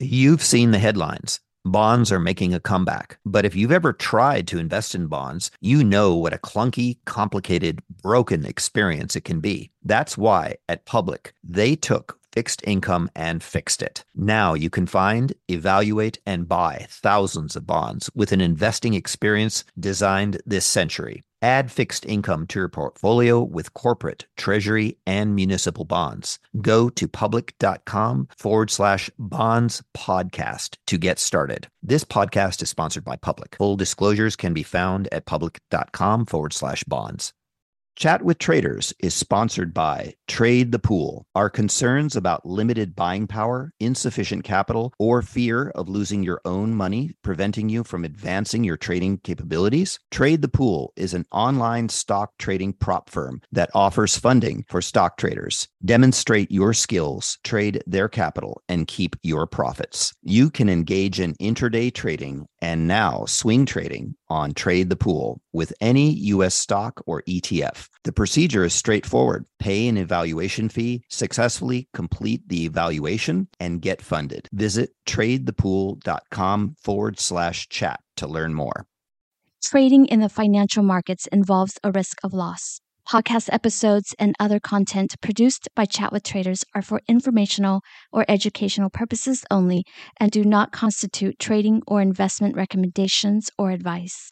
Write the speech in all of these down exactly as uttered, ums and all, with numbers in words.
You've seen the headlines. Bonds are making a comeback. But if you've ever tried to invest in bonds, you know what a clunky, complicated, broken experience it can be. That's why at Public, they took fixed income and fixed it. Now you can find, evaluate, and buy thousands of bonds with an investing experience designed this century. Add fixed income to your portfolio with corporate, treasury, and municipal bonds. Go to public.com forward slash bonds podcast to get started. This podcast is sponsored by Public. Full disclosures can be found at public.com forward slash bonds. Chat with Traders is sponsored by Trade the Pool. Are concerns about limited buying power, insufficient capital, or fear of losing your own money preventing you from advancing your trading capabilities? Trade the Pool is an online stock trading prop firm that offers funding for stock traders. Demonstrate your skills, trade their capital, and keep your profits. You can engage in intraday trading and now swing trading on Trade the Pool with any U S stock or E T F. The procedure is straightforward. Pay an evaluation fee, successfully complete the evaluation, and get funded. Visit tradethepool.com forward slash chat to learn more. Trading in the financial markets involves a risk of loss. Podcast episodes and other content produced by Chat with Traders are for informational or educational purposes only and do not constitute trading or investment recommendations or advice.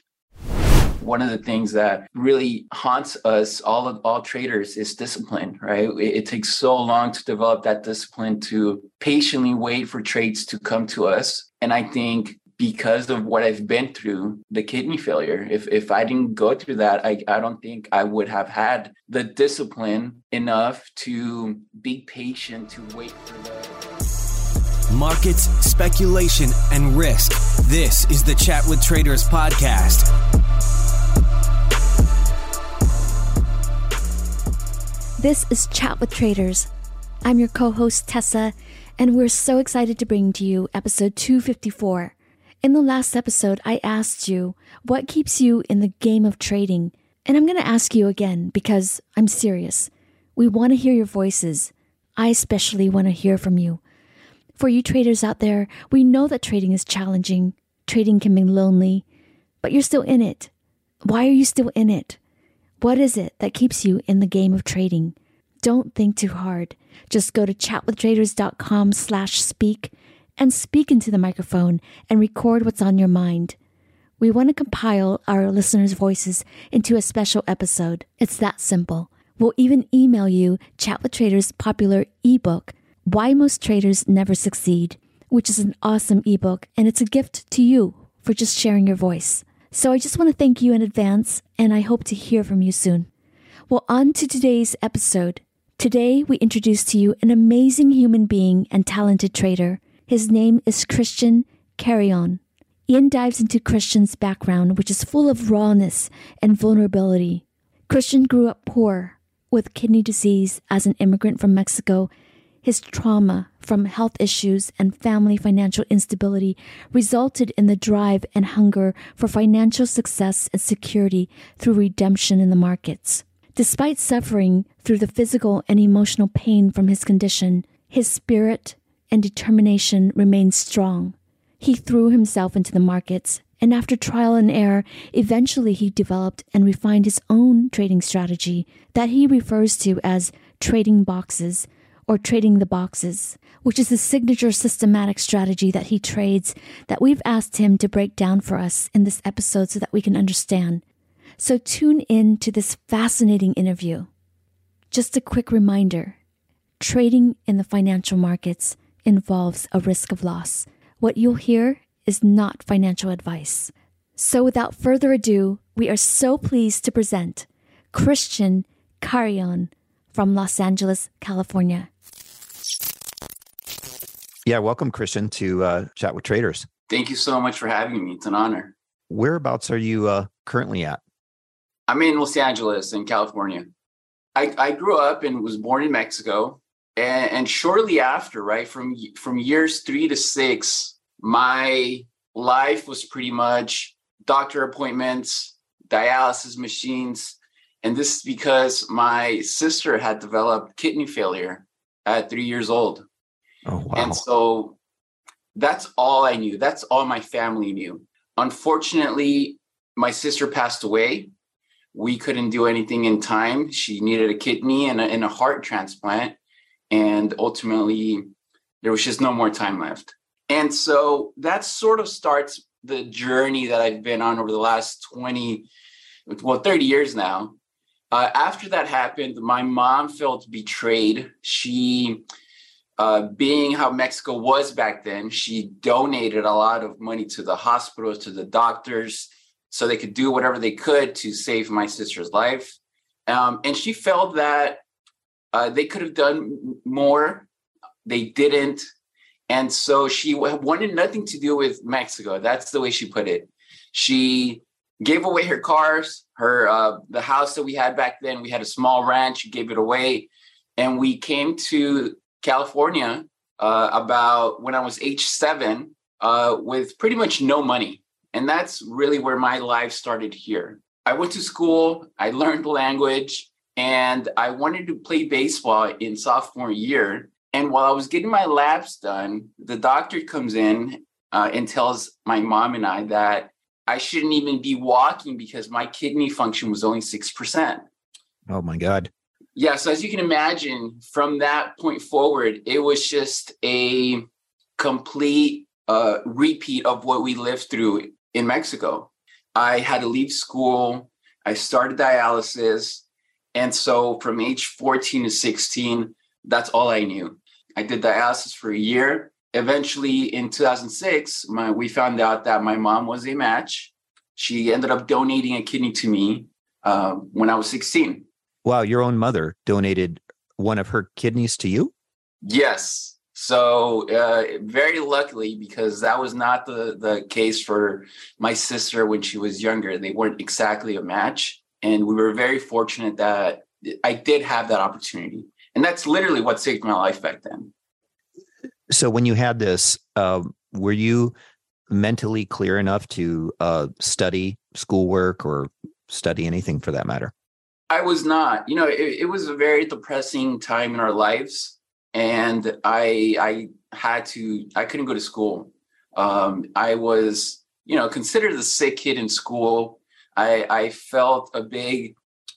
One of the things that really haunts us, all of all traders, is discipline, right? It, it takes so long to develop that discipline to patiently wait for trades to come to us. And I think because of what I've been through, the kidney failure, if if I didn't go through that, I, I don't think I would have had the discipline enough to be patient to wait for the markets, speculation, and risk. This is the Chat with Traders podcast. This is Chat with Traders. I'm your co-host Tessa, and we're so excited to bring to you episode two fifty-four. In the last episode, I asked you what keeps you in the game of trading, and I'm going to ask you again because I'm serious. We want to hear your voices. I especially want to hear from you. For you traders out there, we know that trading is challenging. Trading can be lonely, but you're still in it. Why are you still in it? What is it that keeps you in the game of trading? Don't think too hard. Just go to chatwithtraders.com slash speak and speak into the microphone and record what's on your mind. We want to compile our listeners' voices into a special episode. It's that simple. We'll even email you Chat with Traders' popular ebook, Why Most Traders Never Succeed, which is an awesome ebook, and it's a gift to you for just sharing your voice. So I just want to thank you in advance, and I hope to hear from you soon. Well, on to today's episode. Today, we introduce to you an amazing human being and talented trader. His name is Christian Carrion. Ian dives into Christian's background, which is full of rawness and vulnerability. Christian grew up poor, with kidney disease as an immigrant from Mexico. His trauma from health issues and family financial instability resulted in the drive and hunger for financial success and security through redemption in the markets. Despite suffering through the physical and emotional pain from his condition, his spirit and determination remained strong. He threw himself into the markets, and after trial and error, eventually he developed and refined his own trading strategy that he refers to as trading boxes, or trading the boxes, which is a signature systematic strategy that he trades that we've asked him to break down for us in this episode so that we can understand. So tune in to this fascinating interview. Just a quick reminder, trading in the financial markets involves a risk of loss. What you'll hear is not financial advice. So without further ado, we are so pleased to present Christian Carrion from Los Angeles, California. Yeah, welcome, Christian, to uh, Chat with Traders. Thank you so much for having me. It's an honor. Whereabouts are you uh, currently at? I'm in Los Angeles, in California. I, I grew up and was born in Mexico. And, and shortly after, right, from, from years three to six, my life was pretty much doctor appointments, dialysis machines. And this is because my sister had developed kidney failure at three years old. Oh, wow. And so That's all I knew. That's all my family knew. Unfortunately, my sister passed away. We couldn't do anything in time. She needed a kidney and a, and a heart transplant. And ultimately, there was just no more time left. And so that sort of starts the journey that I've been on over the last twenty, well, thirty years now. Uh, after that happened, my mom felt betrayed. She, uh, being how Mexico was back then, she donated a lot of money to the hospitals, to the doctors, so they could do whatever they could to save my sister's life. Um, and she felt that uh, they could have done more. They didn't. And so she wanted nothing to do with Mexico. That's the way she put it. She gave away her cars, her uh, the house that we had back then. We had a small ranch. She gave it away. And we came to California uh, about when I was age seven uh, with pretty much no money. And that's really where my life started here. I went to school, I learned the language, and I wanted to play baseball in sophomore year. And while I was getting my labs done, the doctor comes in uh, and tells my mom and I that I shouldn't even be walking because my kidney function was only six percent. Oh, my God. Yeah. So as you can imagine, from that point forward, it was just a complete uh, repeat of what we lived through in Mexico. I had to leave school. I started dialysis. And so from age fourteen to sixteen, that's all I knew. I did dialysis for a year. Eventually in two thousand six, my, we found out that my mom was a match. She ended up donating a kidney to me uh, when I was sixteen. Wow, your own mother donated one of her kidneys to you? Yes. So uh, very luckily, because that was not the, the case for my sister when she was younger. They weren't exactly a match. And we were very fortunate that I did have that opportunity. And that's literally what saved my life back then. So when you had this, uh, were you mentally clear enough to uh, study schoolwork or study anything for that matter? I was not. You know, it, it was a very depressing time in our lives. And I I had to, I couldn't go to school. Um, I was, you know, considered the sick kid in school. I, I felt a big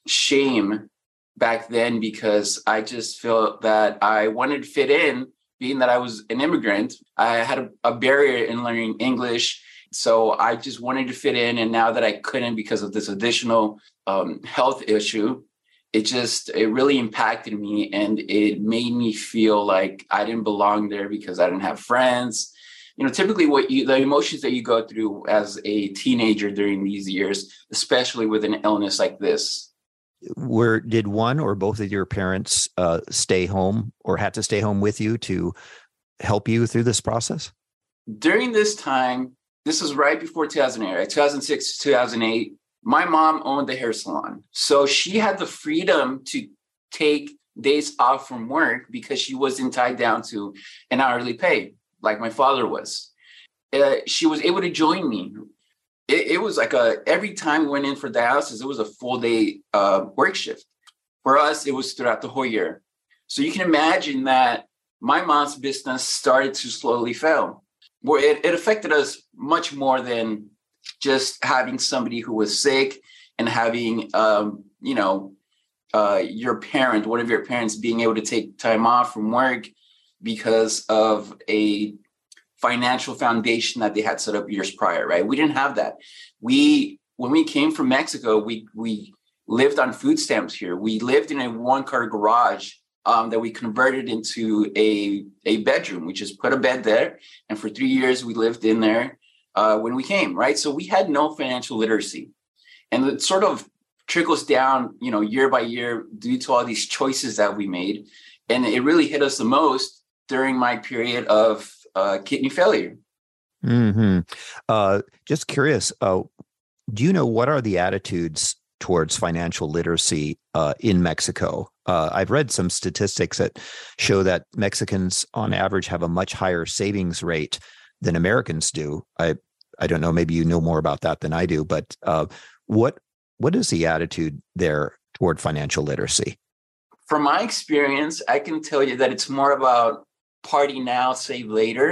shame back then because I just felt that I wanted to fit in, being that I was an immigrant. I had a, a barrier in learning English. So I just wanted to fit in. And now that I couldn't because of this additional um, health issue, it just, it really impacted me. And it made me feel like I didn't belong there because I didn't have friends. You know, typically what you, the emotions that you go through as a teenager during these years, especially with an illness like this. Were, did one or both of your parents uh, stay home or had to stay home with you to help you through this process? During this time, this was right before two thousand eight, right? two thousand six to two thousand eight. My mom owned the hair salon. So she had the freedom to take days off from work because she wasn't tied down to an hourly pay like my father was. Uh, she was able to join me. It, it was like a, every time we went in for dialysis, it was a full day uh, work shift. For us, it was throughout the whole year. So you can imagine that my mom's business started to slowly fail. Where it, it affected us much more than just having somebody who was sick and having, um, you know, uh, your parent, one of your parents being able to take time off from work because of a financial foundation that they had set up years prior, right? We didn't have that. We, when we came from Mexico, we we lived on food stamps here. We lived in a one-car garage um, that we converted into a, a bedroom. We just put a bed there. And for three years, we lived in there uh, when we came, right? So we had no financial literacy. And it sort of trickles down, you know, year by year due to all these choices that we made. And it really hit us the most during my period of uh, kidney failure. Mm-hmm. Uh, just curious, uh, do you know what are the attitudes towards financial literacy uh, in Mexico? Uh, I've read some statistics that show that Mexicans on average have a much higher savings rate than Americans do. I I don't know, maybe you know more about that than I do, but uh, what what is the attitude there toward financial literacy? From my experience, I can tell you that it's more about party now, save later.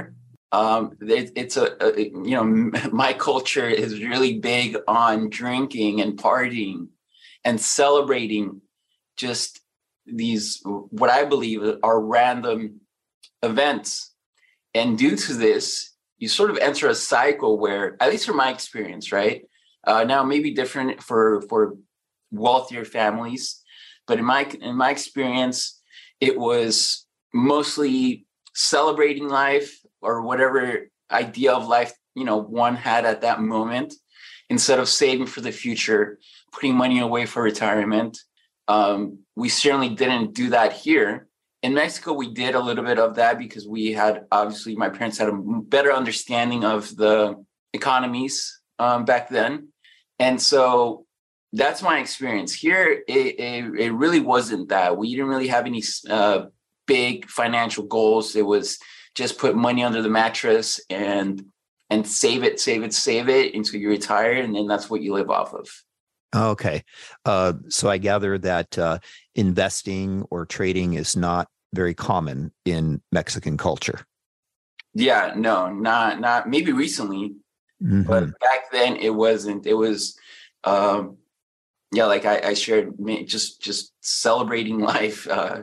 Um, it, it's a, a, you know, my culture is really big on drinking and partying and celebrating just these, what I believe are random events. And due to this, you sort of enter a cycle where, at least from my experience, right? Uh, now, maybe different for, for wealthier families, but in my, in my experience, it was mostly celebrating life or whatever idea of life, you know, one had at that moment, instead of saving for the future, putting money away for retirement. Um, we certainly didn't do that here. In Mexico, we did a little bit of that because we had, obviously, my parents had a better understanding of the economies um, back then. And so that's my experience. Here, it, it, it really wasn't that. We didn't really have any uh, big financial goals. It was just put money under the mattress and and save it, save it, save it until you retire. And then that's what you live off of. Okay. Uh, so I gather that uh, investing or trading is not very common in Mexican culture. Yeah, no, not, not maybe recently, Mm-hmm. but back then it wasn't. It was, um, yeah, like I, I shared, just, just celebrating life. Uh,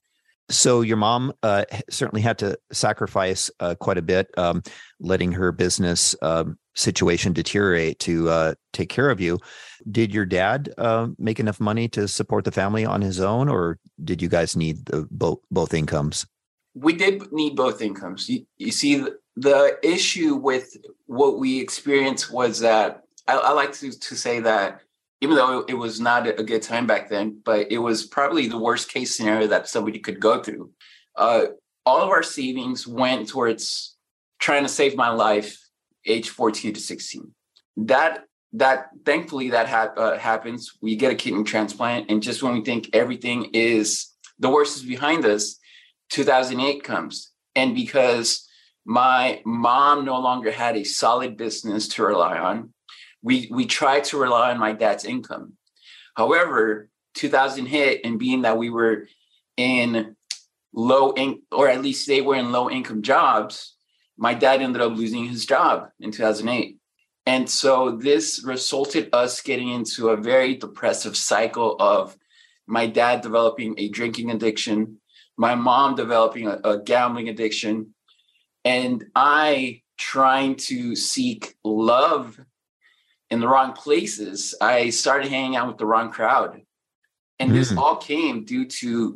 So your mom uh, certainly had to sacrifice uh, quite a bit, um, letting her business um, situation deteriorate to uh, take care of you. Did your dad uh, make enough money to support the family on his own, or did you guys need the, both both incomes? We did need both incomes. You, you see, the issue with what we experienced was that I, I like to, to say that even though it was not a good time back then, but it was probably the worst case scenario that somebody could go through. Uh, all of our savings went towards trying to save my life, age fourteen to sixteen. That, that thankfully that ha- uh, happens. We get a kidney transplant. And just when we think everything is, the worst is behind us, two thousand eight comes. And because my mom no longer had a solid business to rely on, We we tried to rely on my dad's income. However, two thousand hit, and being that we were in low in, or at least they were in low income jobs, my dad ended up losing his job in two thousand eight. And so this resulted us getting into a very depressive cycle of my dad developing a drinking addiction, my mom developing a, a gambling addiction, and I trying to seek love in the wrong places. I started hanging out with the wrong crowd. And mm. this all came due to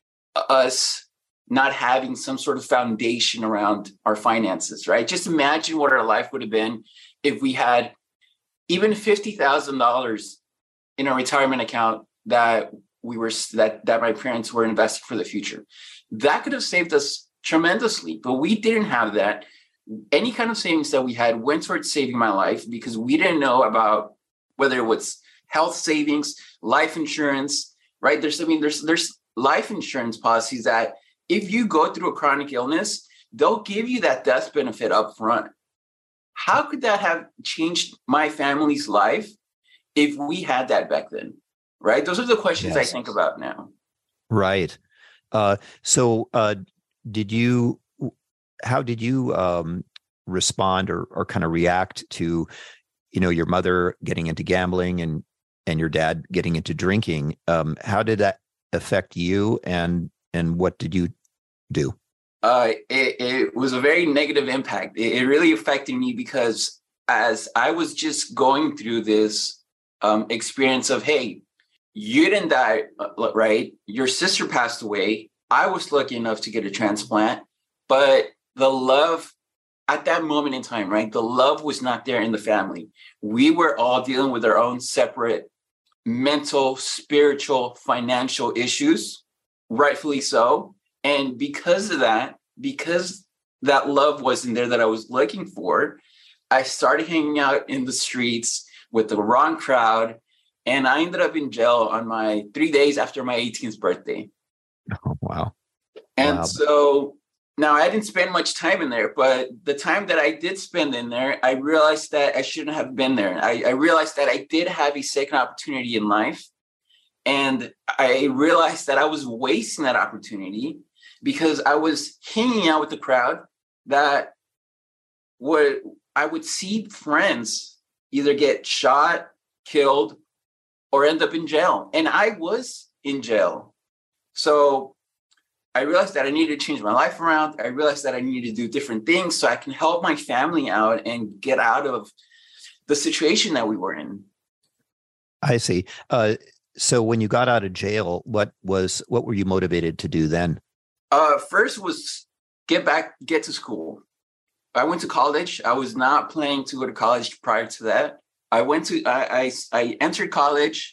us not having some sort of foundation around our finances, right? Just imagine what our life would have been if we had even fifty thousand dollars in a retirement account that we were that that my parents were investing for the future. That could have saved us tremendously, but we didn't have that. Any kind of savings that we had went towards saving my life because we didn't know about whether it was health savings, life insurance, right? There's, I mean, there's, there's life insurance policies that if you go through a chronic illness, they'll give you that death benefit up front. How could that have changed my family's life if we had that back then, right? Those are the questions yes. I think about now. Right. Uh, so uh, did you, how did you um, respond or, or kind of react to, you know, your mother getting into gambling and, and your dad getting into drinking? Um, how did that affect you, and, and what did you do? Uh, it, it was a very negative impact. It, it really affected me because as I was just going through this um, experience of, hey, you didn't die, right? Your sister passed away. I was lucky enough to get a transplant, but the love at that moment in time, right? The love was not there in the family. We were all dealing with our own separate mental, spiritual, financial issues, rightfully so. And because of that, because that love wasn't there that I was looking for, I started hanging out in the streets with the wrong crowd. And I ended up in jail on my three days after my eighteenth birthday. Oh, wow. And wow. so now I didn't spend much time in there, but the time that I did spend in there, I realized that I shouldn't have been there. I, I realized that I did have a second opportunity in life. And I realized that I was wasting that opportunity because I was hanging out with the crowd that would I would see friends either get shot, killed, or end up in jail. And I was in jail. So I realized that I needed to change my life around. I realized that I needed to do different things so I can help my family out and get out of the situation that we were in. I see. Uh, so when you got out of jail, what was what were you motivated to do then? Uh, first was get back, get to school. I went to college. I was not planning to go to college prior to that. I went to, I, I, I entered college,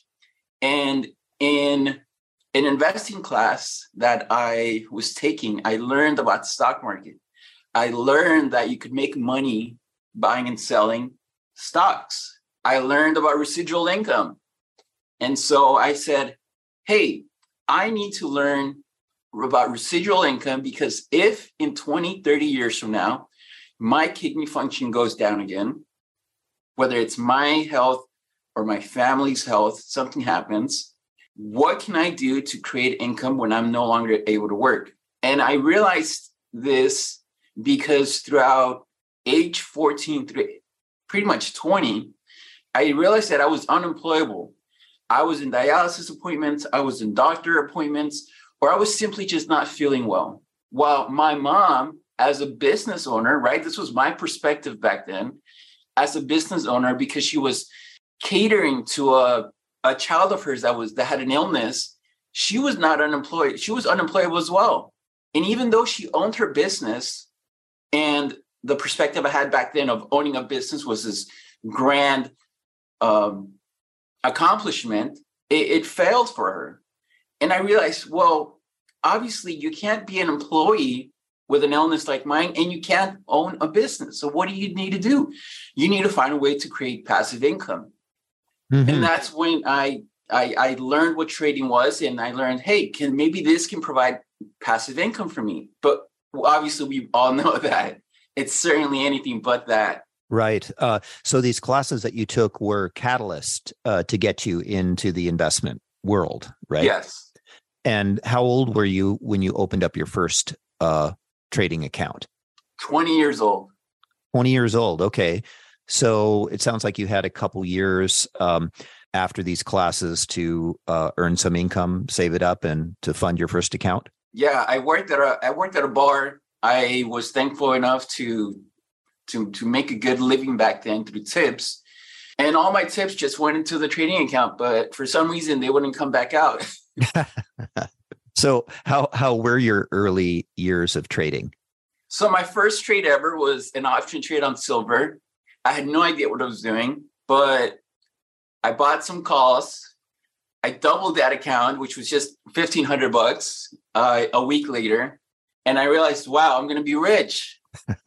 and in an investing class that I was taking, I learned about the stock market. I learned that you could make money buying and selling stocks. I learned about residual income. And so I said, hey, I need to learn about residual income, because if in twenty, thirty years from now, my kidney function goes down again, whether it's my health or my family's health, something happens, what can I do to create income when I'm no longer able to work? And I realized this because throughout age fourteen, through pretty much twenty, I realized that I was unemployable. I was in dialysis appointments, I was in doctor appointments, or I was simply just not feeling well. While my mom, as a business owner, right, this was my perspective back then, as a business owner, because she was catering to a, a child of hers that was that had an illness, she was not unemployed. She was unemployable as well. And even though she owned her business, and the perspective I had back then of owning a business was this grand um, accomplishment, it, it failed for her. And I realized, well, obviously you can't be an employee with an illness like mine, and you can't own a business. So what do you need to do? You need to find a way to create passive income. Mm-hmm. And that's when I, I I learned what trading was, and I learned, hey, can maybe this can provide passive income for me. But obviously we all know that it's certainly anything but that. Right. Uh, so these classes that you took were catalyst uh, to get you into the investment world, right? Yes. And how old were you when you opened up your first uh, trading account? twenty years old. twenty years old. Okay. So it sounds like you had a couple years um, after these classes to uh, earn some income, save it up, and to fund your first account. Yeah, I worked at a I worked at a bar. I was thankful enough to to to make a good living back then through tips. And all my tips just went into the trading account, but for some reason they wouldn't come back out. So how how were your early years of trading? So my first trade ever was an option trade on silver. I had no idea what I was doing, but I bought some calls. I doubled that account, which was just fifteen hundred bucks uh, a week later. And I realized, wow, I'm going to be rich.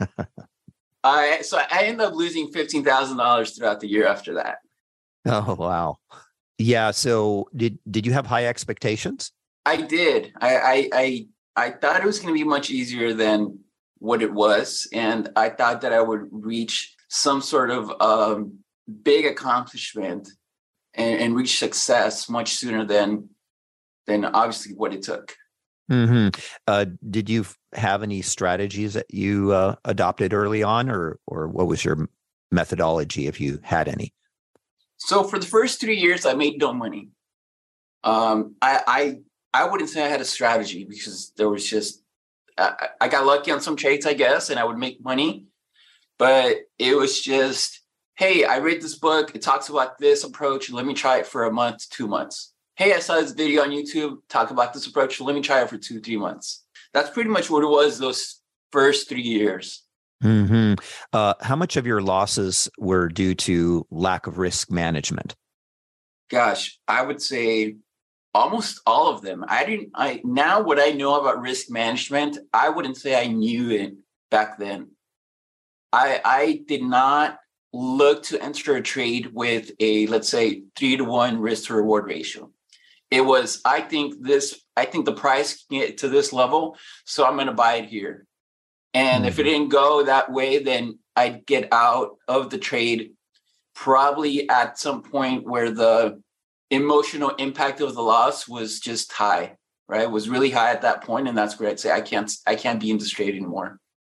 I So I ended up losing fifteen thousand dollars throughout the year after that. Oh, wow. Yeah. So did, did you have high expectations? I did. I, I, I, I thought it was going to be much easier than what it was. And I thought that I would reach some sort of um, big accomplishment and, and reach success much sooner than, than obviously what it took. Mm-hmm. Uh, did you have any strategies that you uh, adopted early on, or or what was your methodology, if you had any? So for the first three years, I made no money. Um, I, I I wouldn't say I had a strategy, because there was just I, I got lucky on some trades, I guess, and I would make money. But it was just, hey, I read this book. It talks about this approach. Let me try it for a month, two months. Hey, I saw this video on YouTube, talk about this approach. Let me try it for two, three months. That's pretty much what it was those first three years. Mm-hmm. Uh, how much of your losses were due to lack of risk management? Gosh, I would say almost all of them. I didn't, I now what I know about risk management, I wouldn't say I knew it back then. I I did not look to enter a trade with a, let's say, three to one risk to reward ratio. It was, I think this, I think the price can get to this level, so I'm going to buy it here. And mm-hmm. if it didn't go that way, then I'd get out of the trade probably at some point where the emotional impact of the loss was just high, right? It was really high at that point. And that's where I'd say, I can't, I can't be in this trade anymore.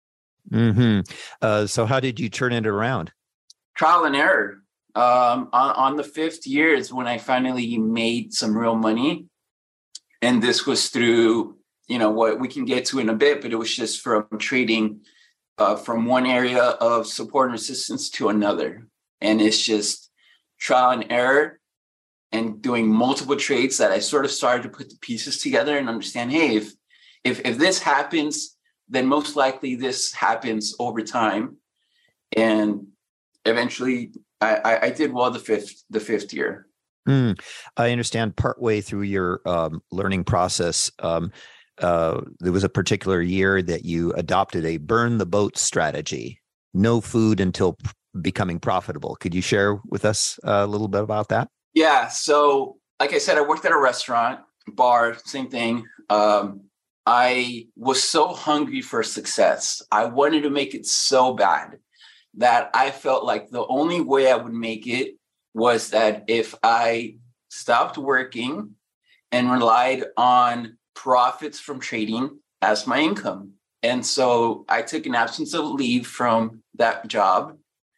Mm-hmm. Uh, so how did you turn it around? Trial and error. Um, on, on the fifth year is when I finally made some real money. And this was through, you know, what we can get to in a bit, but it was just from trading uh, from one area of support and resistance to another. And it's just trial and error and doing multiple trades that I sort of started to put the pieces together and understand, hey, if if if this happens, then most likely this happens over time. And eventually I, I, I did well the fifth the fifth year. Mm, I understand partway through your um, learning process, um, uh, there was a particular year that you adopted a burn the boat strategy, no food until p- becoming profitable. Could you share with us a little bit about that? Yeah. So like I said, I worked at a restaurant, bar, same thing. Um, I was so hungry for success. I wanted to make it so bad that I felt like the only way I would make it was that if I stopped working and relied on profits from trading as my income. And so I took an absence of leave from that job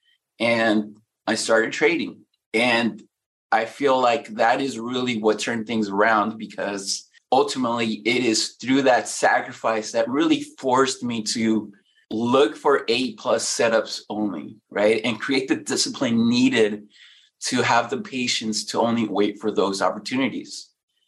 and I started trading. And I feel like that is really what turned things around, because ultimately it is through that sacrifice that really forced me to look for A plus setups only, right? And create the discipline needed to have the patience to only wait for those opportunities.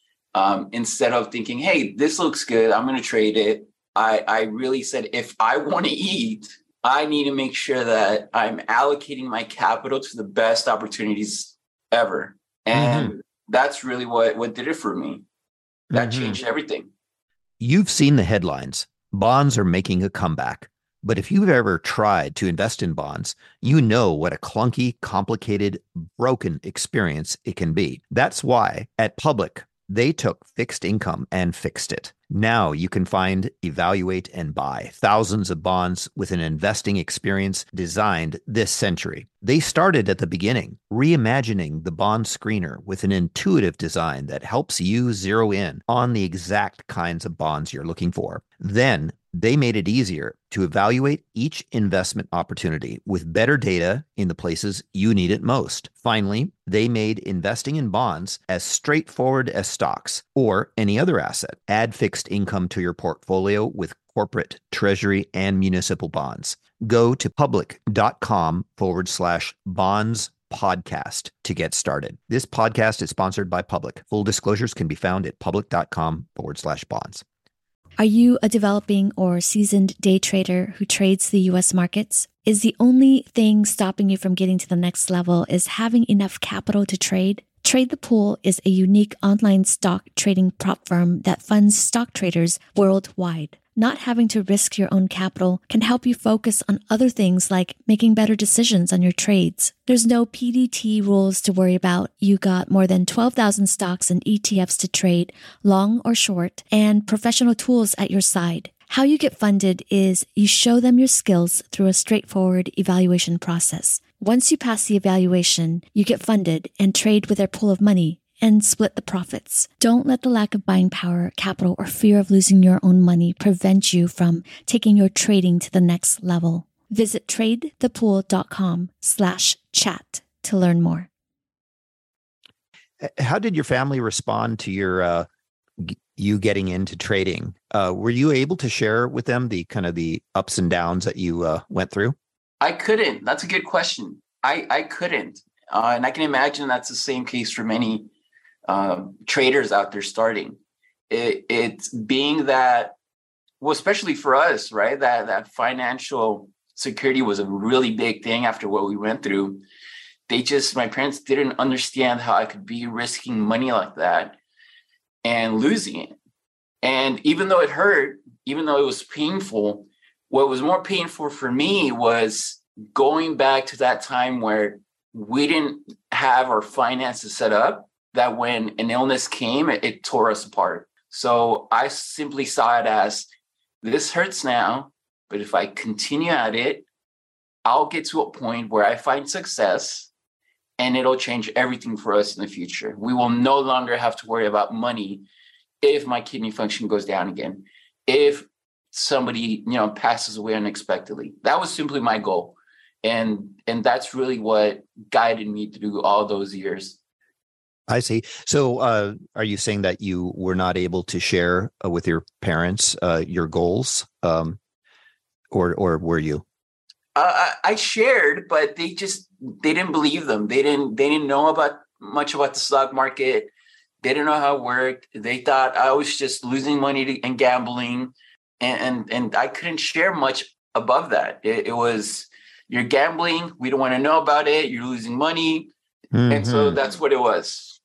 Um, instead of thinking, hey, this looks good, I'm going to trade it. I, I really said, if I want to eat, I need to make sure that I'm allocating my capital to the best opportunities ever. And mm-hmm. that's really what, what did it for me. That mm-hmm. changed everything. You've seen the headlines. Bonds are making a comeback. But if you've ever tried to invest in bonds, you know what a clunky, complicated, broken experience it can be. That's why at Public, they took fixed income and fixed it. Now you can find, evaluate, and buy thousands of bonds with an investing experience designed this century. They started at the beginning, reimagining the bond screener with an intuitive design that helps you zero in on the exact kinds of bonds you're looking for. Then they made it easier to evaluate each investment opportunity with better data in the places you need it most. Finally, they made investing in bonds as straightforward as stocks or any other asset. Add fixed income to your portfolio with corporate, treasury, and municipal bonds. Go to public.com forward slash bonds podcast to get started. This podcast is sponsored by Public. Full disclosures can be found at public.com forward slash bonds. Are you a developing or seasoned day trader who trades the U S markets? Is the only thing stopping you from getting to the next level is having enough capital to trade? Trade the Pool is a unique online stock trading prop firm that funds stock traders worldwide. Not having to risk your own capital can help you focus on other things like making better decisions on your trades. There's no P D T rules to worry about. You got more than twelve thousand stocks and E T Fs to trade, long or short, and professional tools at your side. How you get funded is you show them your skills through a straightforward evaluation process. Once you pass the evaluation, you get funded and trade with their pool of money and split the profits. Don't let the lack of buying power, capital, or fear of losing your own money prevent you from taking your trading to the next level. Visit tradethepool.com slash chat to learn more. How did your family respond to your uh, g- you getting into trading? Uh, were you able to share with them the kind of the ups and downs that you uh, went through? I couldn't. That's a good question. I, I couldn't. Uh, and I can imagine that's the same case for many uh, traders out there starting. It, it's being that, well, especially for us, right? That, that financial security was a really big thing after what we went through. They just, my parents didn't understand how I could be risking money like that and losing it. And even though it hurt, even though it was painful, what was more painful for me was going back to that time where we didn't have our finances set up, that when an illness came, it, it tore us apart. So I simply saw it as, this hurts now, but if I continue at it, I'll get to a point where I find success and it'll change everything for us in the future. We will no longer have to worry about money if my kidney function goes down again, if somebody, you know, passes away unexpectedly. That was simply my goal. And and that's really what guided me through all those years. I see. So uh, are you saying that you were not able to share uh, with your parents uh, your goals? Um, or or were you? Uh, I, I shared, but they just, they didn't believe them. They didn't, they didn't know about much about the stock market. They didn't know how it worked. They thought I was just losing money to, and gambling. And, and, and I couldn't share much above that. It, it was, you're gambling. We don't want to know about it. You're losing money. Mm-hmm. And so that's what it was.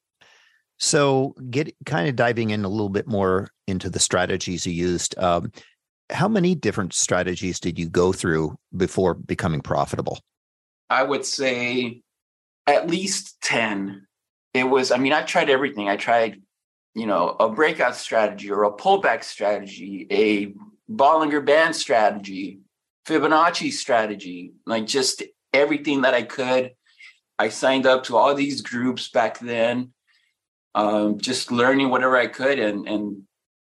So get kind of diving in a little bit more into the strategies you used. Um, how many different strategies did you go through before becoming profitable? I would say at least ten. It was, I mean, I tried everything. I tried, you know, a breakout strategy or a pullback strategy, a Bollinger Band strategy, Fibonacci strategy, like just everything that I could. I signed up to all these groups back then, um, just learning whatever I could. And, and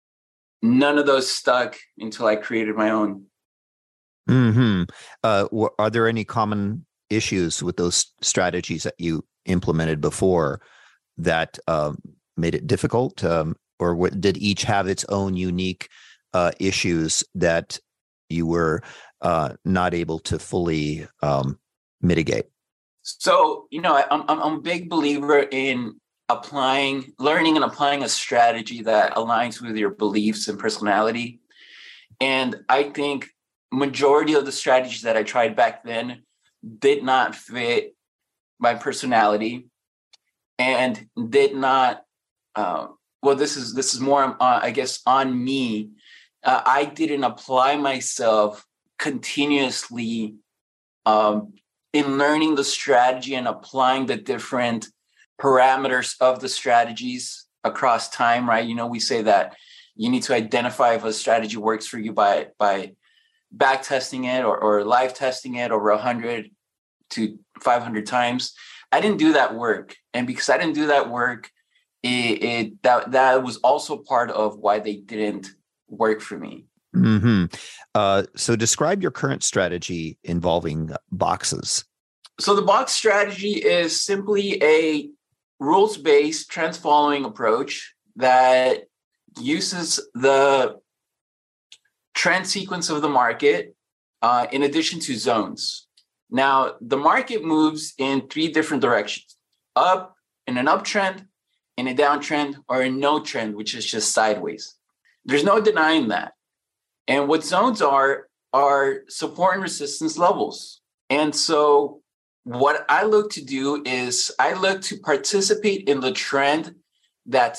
none of those stuck until I created my own. Mm-hmm. Uh, are there any common issues with those strategies that you implemented before that um, made it difficult? Um, or what, did each have its own unique uh, issues that you were uh, not able to fully um, mitigate? So, you know, I, I'm, I'm a big believer in applying, learning and applying a strategy that aligns with your beliefs and personality. And I think majority of the strategies that I tried back then did not fit my personality and did not, uh, well, this is, this is more, uh, I guess, on me. Uh, I didn't apply myself continuously um, in learning the strategy and applying the different parameters of the strategies across time, right? You know, we say that you need to identify if a strategy works for you by by back testing it or, or live testing it over one hundred to five hundred times. I didn't do that work. And because I didn't do that work, it, it that that was also part of why they didn't work for me. Mm-hmm. Uh, so describe your current strategy involving boxes. So the box strategy is simply a rules-based trend following approach that uses the trend sequence of the market uh, in addition to zones. Now, the market moves in three different directions: up, in an uptrend, in a downtrend, or a no trend, which is just sideways. There's no denying that. And what zones are, are support and resistance levels. And so what I look to do is I look to participate in the trend that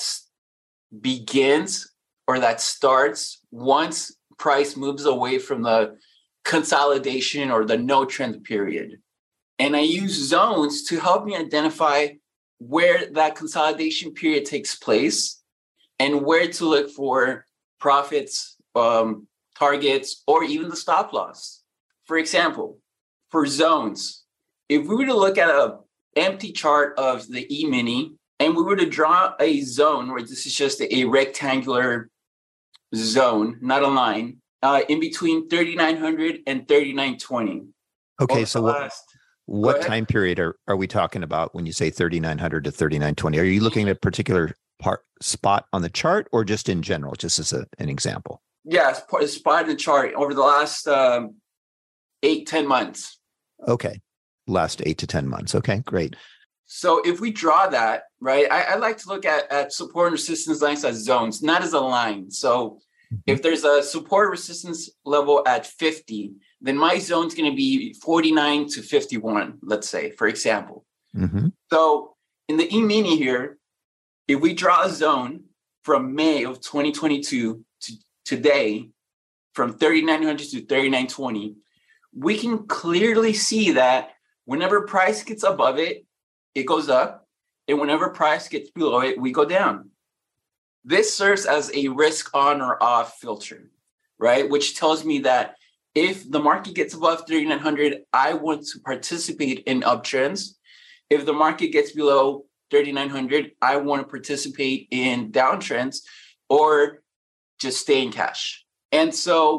begins or that starts once price moves away from the consolidation or the no trend period. And I use zones to help me identify where that consolidation period takes place and where to look for profits, um, targets, or even the stop loss. For example, for zones, if we were to look at an empty chart of the E-mini and we were to draw a zone where this is just a rectangular zone, not a line, uh, in between thirty-nine hundred and thirty-nine twenty. Okay, so what, what time period are, are we talking about when you say thirty-nine hundred to thirty-nine twenty? Are you looking at a particular part spot on the chart or just in general, just as a, an example? Yeah, it's spot in the chart over the last um, eight, ten months. Okay. Last eight to ten months. Okay, great. So if we draw that, right, I, I like to look at, at support and resistance lines as zones, not as a line. So mm-hmm. if there's a support resistance level at fifty, then my zone is going to be forty-nine to fifty-one, let's say, for example. Mm-hmm. So in the E-mini here, if we draw a zone from May of twenty twenty-two to today, from thirty-nine hundred to thirty-nine twenty, we can clearly see that whenever price gets above it, it goes up. And whenever price gets below it, we go down. This serves as a risk on or off filter, right? Which tells me that if the market gets above thirty-nine hundred, I want to participate in uptrends. If the market gets below thirty-nine hundred, I want to participate in downtrends or just stay in cash. And so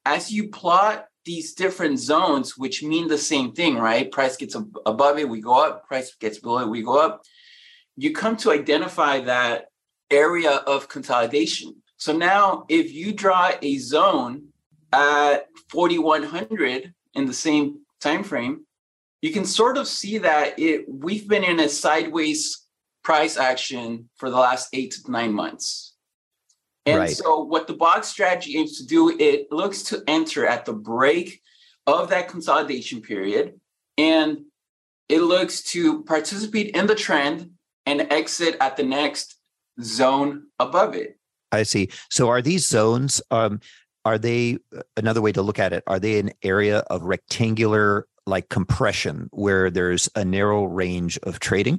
as you plot these different zones, which mean the same thing, right? Price gets ab- above it, we go up. Price gets below it, we go up. You come to identify that area of consolidation. So now if you draw a zone at forty-one hundred in the same time frame, you can sort of see that it we've been in a sideways price action for the last eight to nine months. And right. So what the box strategy aims to do, it looks to enter at the break of that consolidation period, and it looks to participate in the trend and exit at the next zone above it. I see. So are these zones, um, are they, another way to look at it, are they an area of rectangular like compression where there's a narrow range of trading?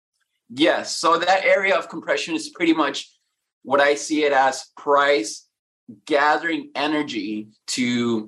Yes. So that area of compression is pretty much what I see it as, price gathering energy to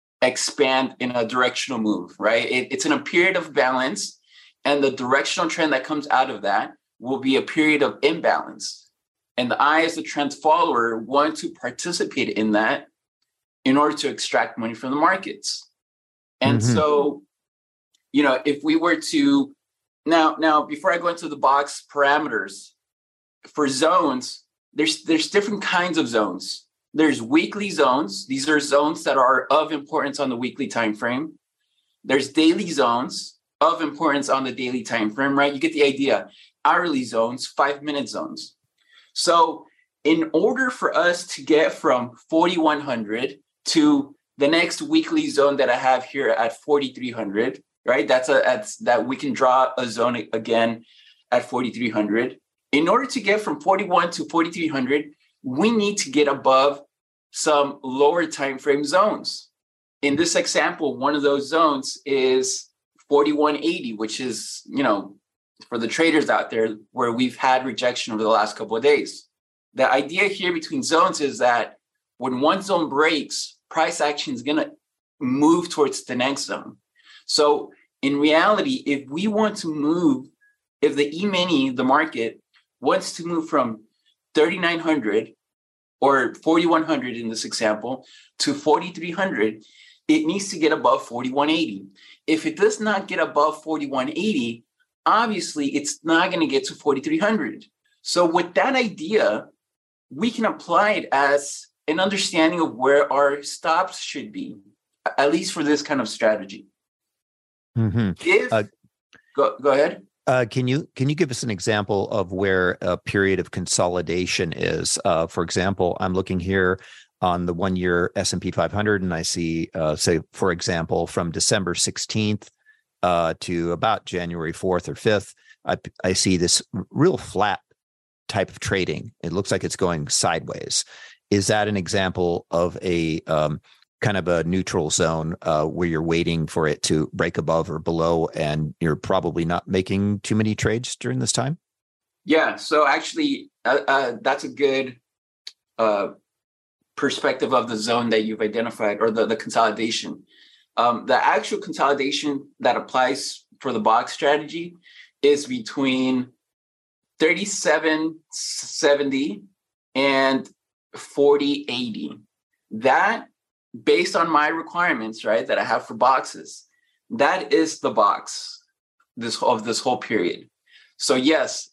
expand in a directional move, right? It, it's in a period of balance, and the directional trend that comes out of that will be a period of imbalance. And I, as the trend follower, want to participate in that in order to extract money from the markets. And mm-hmm. so, you know, if we were to, now, now, before I go into the box parameters, for zones, There's there's different kinds of zones. There's weekly zones. These are zones that are of importance on the weekly time frame. There's daily zones of importance on the daily time frame, right? You get the idea. Hourly zones, five-minute zones. So in order for us to get from forty-one hundred to the next weekly zone that I have here at forty-three hundred, right? That's a that's that we can draw a zone again at forty-three hundred. In order to get from forty-one to forty-three hundred, we need to get above some lower time frame zones. In this example, one of those zones is forty-one eighty, which is, you know, for the traders out there, where we've had rejection over the last couple of days. The idea here between zones is that when one zone breaks, price action is going to move towards the next zone. So in reality, if we want to move, if the E-mini, the market, wants to move from thirty-nine hundred or forty-one hundred in this example to forty-three hundred, it needs to get above forty-one eighty. If it does not get above forty-one eighty, obviously it's not going to get to forty-three hundred. So with that idea, we can apply it as an understanding of where our stops should be, at least for this kind of strategy. Mm-hmm. If, uh, go, go ahead. Uh, can you can you give us an example of where a period of consolidation is? Uh, for example, I'm looking here on the one-year S and P five hundred, and I see, uh, say, for example, from December sixteenth uh, to about January fourth or fifth, I, I see this real flat type of trading. It looks like it's going sideways. Is that an example of a um, kind of a neutral zone uh, where you're waiting for it to break above or below, and you're probably not making too many trades during this time? Yeah, so actually, uh, uh, that's a good uh, perspective of the zone that you've identified, or the, the consolidation. Um, the actual consolidation that applies for the box strategy is between thirty-seven seventy and forty eighty. That, based on my requirements, right, that I have for boxes, that is the box this of this whole period. So yes,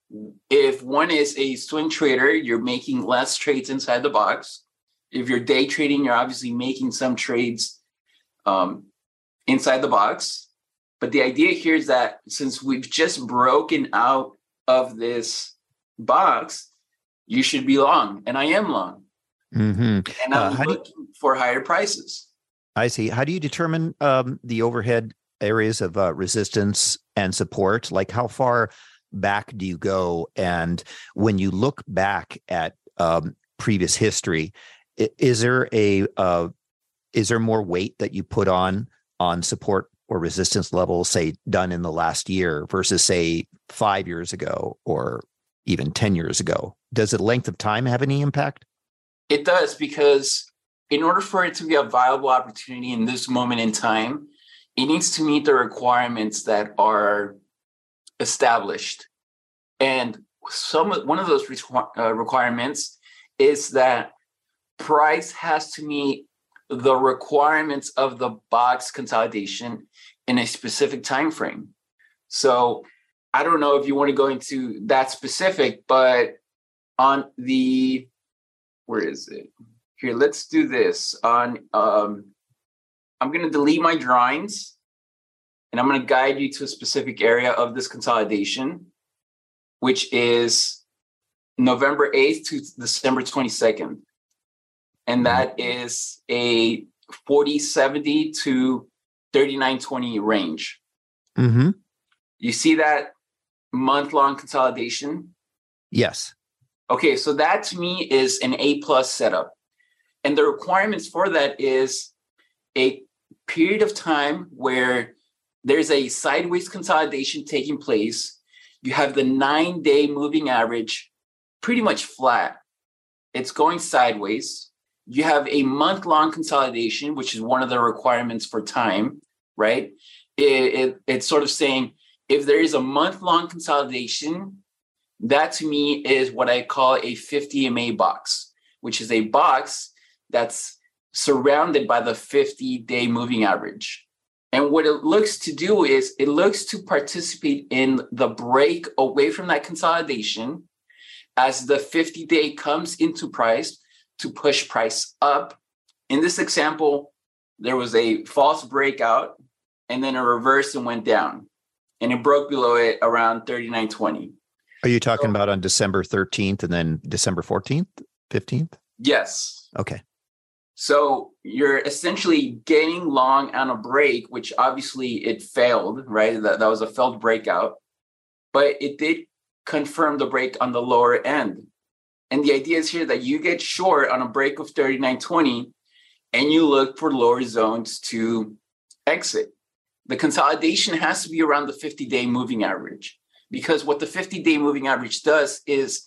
if one is a swing trader, you're making less trades inside the box. If you're day trading, you're obviously making some trades um, inside the box. But the idea here is that since we've just broken out of this box, you should be long, and I am long. Mm-hmm. And I'm uh, looking you, for higher prices. I see. How do you determine um, the overhead areas of uh, resistance and support? Like, how far back do you go? And when you look back at um, previous history, is there a uh, is there more weight that you put on on support or resistance levels, say, done in the last year versus, say, five years ago or even ten years ago? Does the length of time have any impact? It does, because in order for it to be a viable opportunity in this moment in time, it needs to meet the requirements that are established. And some one of those requ- uh, requirements is that price has to meet the requirements of the box consolidation in a specific time frame. So I don't know if you want to go into that specific, but on the, where is it? Here, let's do this. On, um, I'm going to delete my drawings, and I'm going to guide you to a specific area of this consolidation, which is November eighth to December twenty-second. And that is a forty seventy to thirty-nine twenty range. Mm-hmm. You see that month-long consolidation? Yes. Okay, so that to me is an A-plus setup. And the requirements for that is a period of time where there's a sideways consolidation taking place. You have the nine-day moving average pretty much flat. It's going sideways. You have a month-long consolidation, which is one of the requirements for time, right? It, it, it's sort of saying if there is a month-long consolidation, that to me is what I call a fifty M A box, which is a box that's surrounded by the fifty-day moving average. And what it looks to do is it looks to participate in the break away from that consolidation as the fifty-day comes into price to push price up. In this example, there was a false breakout and then a reverse and went down. And it broke below it around thirty-nine twenty. Are you talking so, about on December thirteenth and then December fourteenth, fifteenth? Yes. Okay. So you're essentially getting long on a break, which obviously it failed, right? That, that was a failed breakout, but it did confirm the break on the lower end. And the idea is here that you get short on a break of thirty-nine twenty and you look for lower zones to exit. The consolidation has to be around the fifty-day moving average, because what the fifty-day moving average does is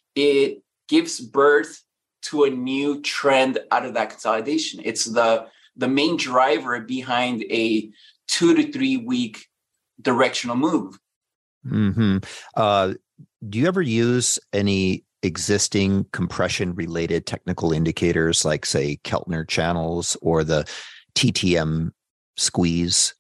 it gives birth to a new trend out of that consolidation. It's the, the main driver behind a two to three week directional move. Mm-hmm. Uh, do you ever use any existing compression related technical indicators like, say, Keltner channels or the T T M squeeze?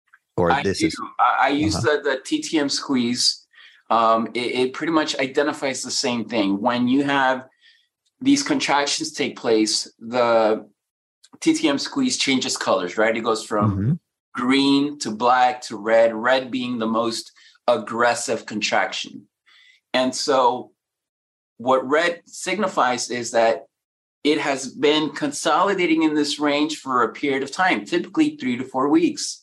Or I this do. is I, I use uh-huh. the, the T T M squeeze. Um, it, it pretty much identifies the same thing. When you have these contractions take place, the T T M squeeze changes colors, right? It goes from mm-hmm. green to black to red, red being the most aggressive contraction. And so what red signifies is that it has been consolidating in this range for a period of time, typically three to four weeks.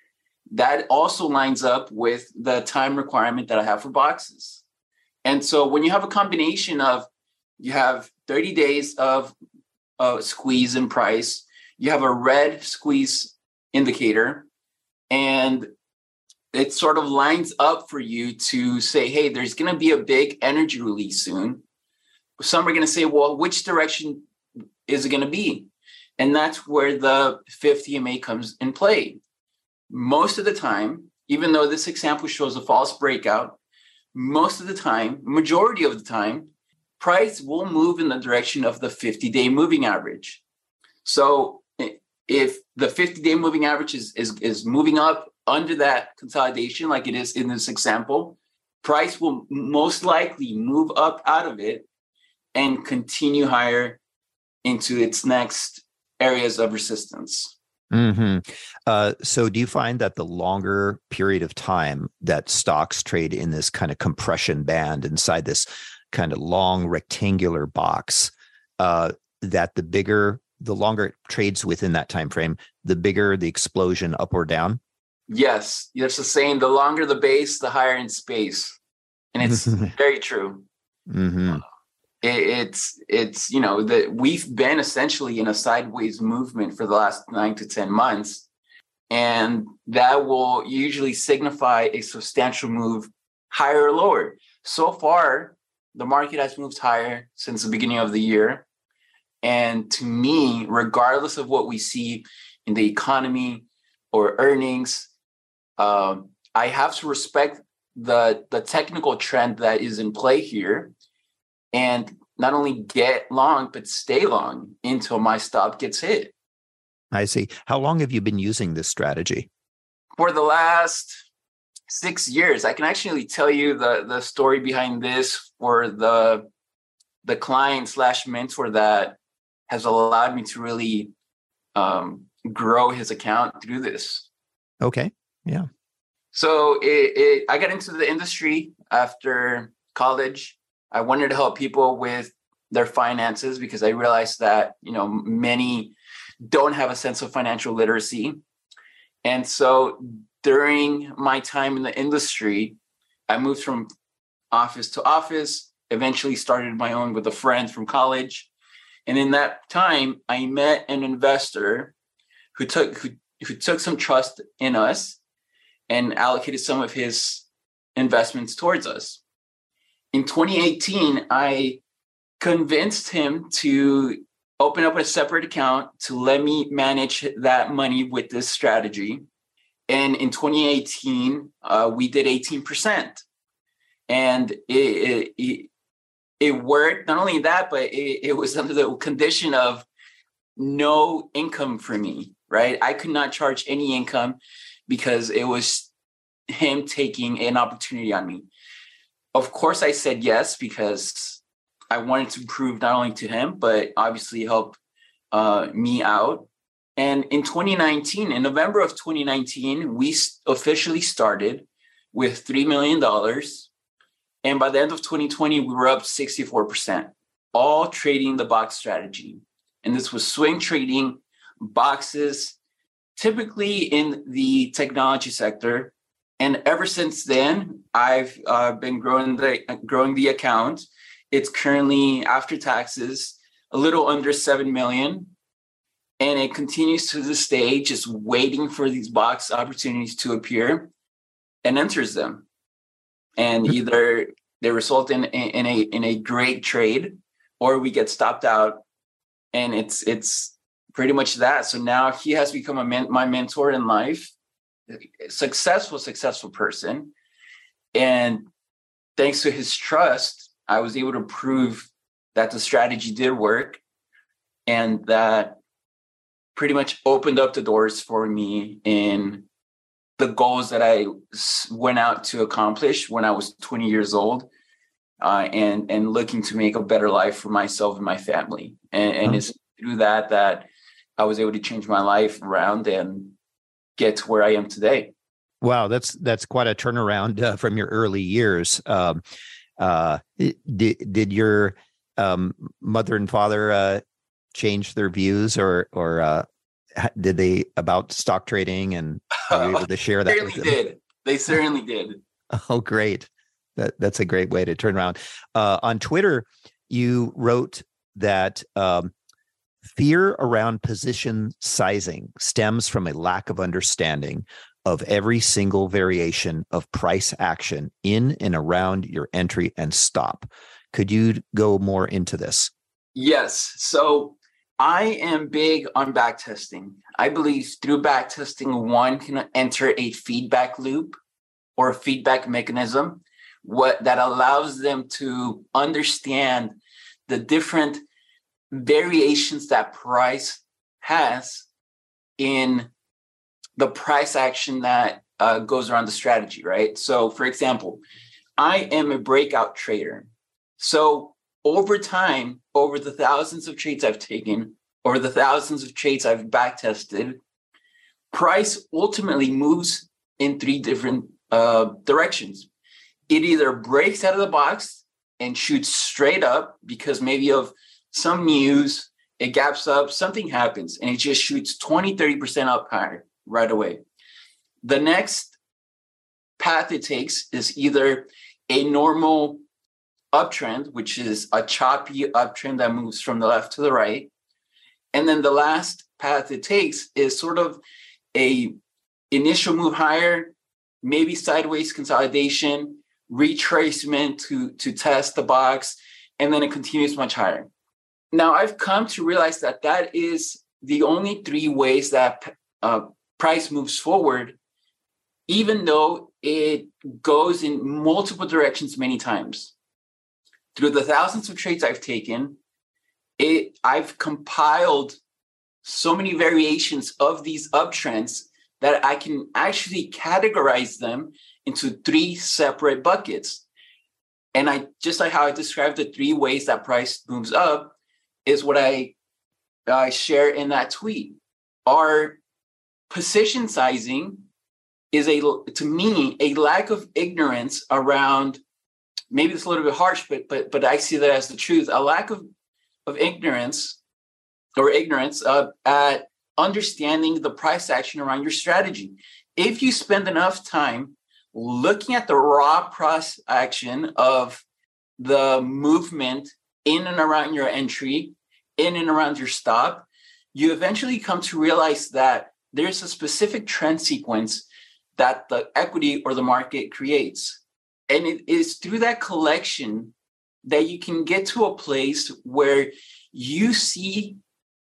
That also lines up with the time requirement that I have for boxes. And so when you have a combination of, you have thirty days of uh, squeeze in price, you have a red squeeze indicator, and it sort of lines up for you to say, hey, there's going to be a big energy release soon. Some are going to say, well, which direction is it going to be? And that's where the fifty M A comes in play. Most of the time, even though this example shows a false breakout, most of the time, majority of the time, price will move in the direction of the fifty-day moving average. So if the fifty-day moving average is, is, is moving up under that consolidation, like it is in this example, price will most likely move up out of it and continue higher into its next areas of resistance. Mm-hmm. Uh, so do you find that the longer period of time that stocks trade in this kind of compression band inside this kind of long rectangular box, uh, that the bigger, the longer it trades within that time frame, the bigger the explosion up or down? Yes, there's a saying, the longer the base, the higher in space. And it's very true. Mm-hmm. It, it's, it's you know, that we've been essentially in a sideways movement for the last nine to ten months. And that will usually signify a substantial move higher or lower. So far, the market has moved higher since the beginning of the year. And to me, regardless of what we see in the economy or earnings, um, I have to respect the, the technical trend that is in play here and not only get long, but stay long until my stop gets hit. I see. How long have you been using this strategy? For the last six years. I can actually tell you the, the story behind this for the, the client slash mentor that has allowed me to really um, grow his account through this. Okay. Yeah. So it, it, I got into the industry after college. I wanted to help people with their finances because I realized that, you know, many don't have a sense of financial literacy. And so during my time in the industry, I moved from office to office, eventually started my own with a friend from college. And in that time, I met an investor who took who, who took some trust in us and allocated some of his investments towards us. In twenty eighteen, I convinced him to open up a separate account to let me manage that money with this strategy. And in twenty eighteen, uh, we did eighteen percent. And it, it, it, it worked. Not only that, but it, it was under the condition of no income for me, right? I could not charge any income because it was him taking an opportunity on me. Of course, I said yes because I wanted to prove not only to him, but obviously help uh, me out. And in twenty nineteen, in November of twenty nineteen, we officially started with three million dollars. And by the end of twenty twenty, we were up sixty-four percent, all trading the box strategy. And this was swing trading boxes, typically in the technology sector. And ever since then, I've uh, been growing the growing the account. It's currently, after taxes, a little under seven million. And it continues to this day, just waiting for these box opportunities to appear and enters them. And either they result in, in a in a great trade, or we get stopped out. And it's it's pretty much that. So now he has become a men, my mentor in life, successful, successful person. And thanks to his trust, I was able to prove that the strategy did work, and that pretty much opened up the doors for me in the goals that I went out to accomplish when I was twenty years old, uh, and, and looking to make a better life for myself and my family. And, and it's through that that I was able to change my life around and get to where I am today. Wow, that's that's quite a turnaround uh, from your early years. Um, uh, did did your um, mother and father uh, change their views, or or uh, did they about stock trading, and were you able to share that? They certainly did. They certainly did. Oh, great! That that's a great way to turn around. Uh, on Twitter, you wrote that um, fear around position sizing stems from a lack of understanding of every single variation of price action in and around your entry and stop. Could you go more into this? Yes. So I am big on back testing. I believe through back testing, one can enter a feedback loop or a feedback mechanism what that allows them to understand the different variations that price has in the price action that uh, goes around the strategy, right? So for example, I am a breakout trader. So over time, over the thousands of trades I've taken, or the thousands of trades I've back tested, price ultimately moves in three different uh, directions. It either breaks out of the box and shoots straight up because maybe of some news, it gaps up, something happens, and it just shoots twenty, thirty percent up higher right away. The next path it takes is either a normal uptrend, which is a choppy uptrend that moves from the left to the right. And then the last path it takes is sort of a initial move higher, maybe sideways consolidation, retracement to, to test the box, and then it continues much higher. Now, I've come to realize that that is the only three ways that uh, price moves forward, even though it goes in multiple directions many times. Through the thousands of trades I've taken, it I've compiled so many variations of these uptrends that I can actually categorize them into three separate buckets. And I just like how I described the three ways that price moves up is what I, I share in that tweet. Our position sizing is a, to me, a lack of ignorance around, maybe it's a little bit harsh, but but but I see that as the truth, a lack of, of ignorance or ignorance uh, at understanding the price action around your strategy. If you spend enough time looking at the raw price action of the movement in and around your entry, in and around your stop, you eventually come to realize that there's a specific trend sequence that the equity or the market creates. And it is through that collection that you can get to a place where you see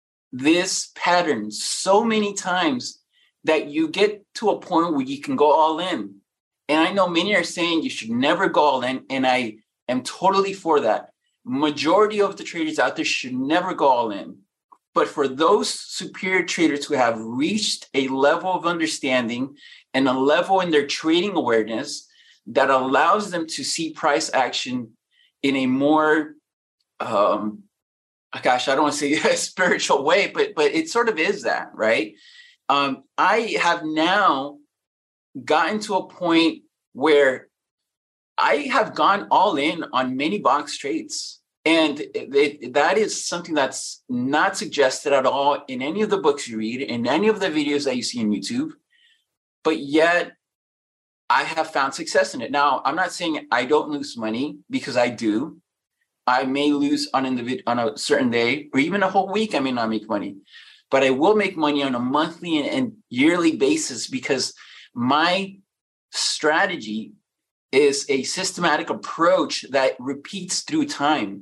this pattern so many times that you get to a point where you can go all in. And I know many are saying you should never go all in, and I am totally for that. Majority of the traders out there should never go all in. But for those superior traders who have reached a level of understanding and a level in their trading awareness that allows them to see price action in a more, um, gosh, I don't want to say a spiritual way, but but it sort of is that, right? Um, I have now gotten to a point where I have gone all in on many box trades. And it, it, that is something that's not suggested at all in any of the books you read, in any of the videos that you see on YouTube. But yet, I have found success in it. Now, I'm not saying I don't lose money, because I do. I may lose on, individ- on a certain day, or even a whole week, I may not make money. But I will make money on a monthly and, and yearly basis, because my strategy is a systematic approach that repeats through time,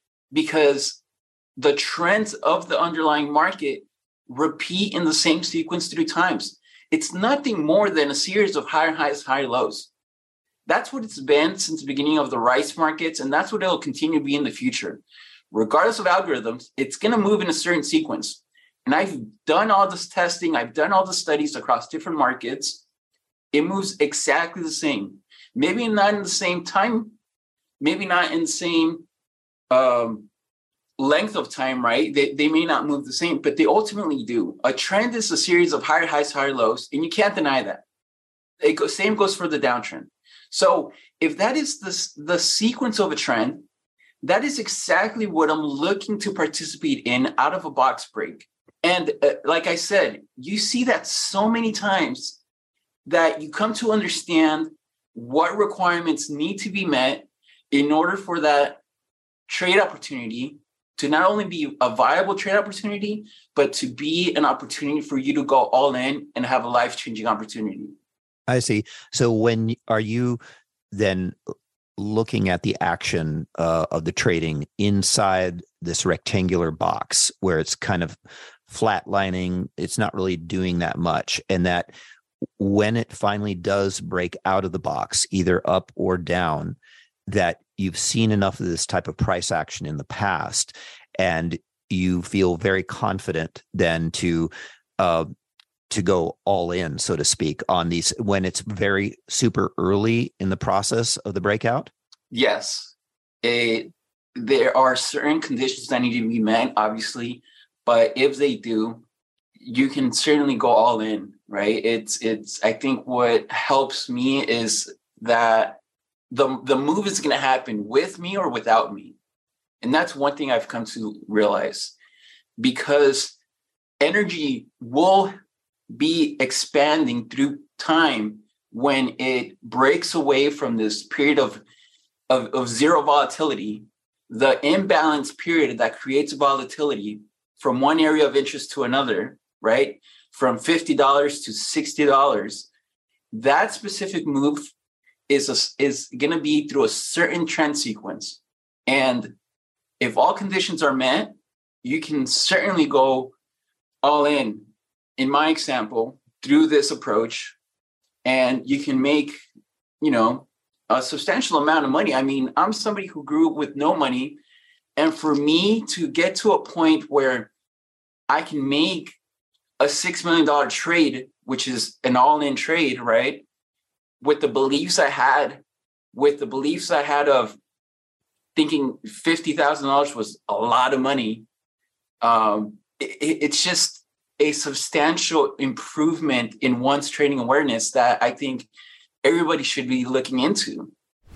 because the trends of the underlying market repeat in the same sequence through times. It's nothing more than a series of higher highs, higher lows. That's what it's been since the beginning of the rice markets, and that's what it'll continue to be in the future. Regardless of algorithms, it's going to move in a certain sequence. And I've done all this testing, I've done all the studies across different markets. It moves exactly the same. Maybe not in the same time, maybe not in the same um, length of time, right? They, they may not move the same, but they ultimately do. A trend is a series of higher highs, higher lows, and you can't deny that. It goes, same goes for the downtrend. So if that is the, the sequence of a trend, that is exactly what I'm looking to participate in out of a box break. And uh, like I said, you see that so many times that you come to understand what requirements need to be met in order for that trade opportunity to not only be a viable trade opportunity, but to be an opportunity for you to go all in and have a life-changing opportunity. I see. So when are you then looking at the action uh, of the trading inside this rectangular box where it's kind of flatlining, it's not really doing that much, and that when it finally does break out of the box, either up or down, that you've seen enough of this type of price action in the past, and you feel very confident then to uh, to go all in, so to speak, on these when it's very super early in the process of the breakout? Yes. It, there are certain conditions that need to be met, obviously, but if they do, you can certainly go all in, right? It's, it's, I think what helps me is that the, the move is going to happen with me or without me. And that's one thing I've come to realize, because energy will be expanding through time when it breaks away from this period of, of, of zero volatility, the imbalance period that creates volatility from one area of interest to another, right? From fifty dollars to sixty dollars. That specific move is, a, is going to be through a certain trend sequence. And if all conditions are met, you can certainly go all in, in my example, through this approach, and you can make, you know, a substantial amount of money. I mean, I'm somebody who grew up with no money. And for me to get to a point where I can make a six million dollars trade, which is an all-in trade, right? With the beliefs I had, with the beliefs I had of thinking fifty thousand dollars was a lot of money. Um, it, it's just a substantial improvement in one's trading awareness that I think everybody should be looking into.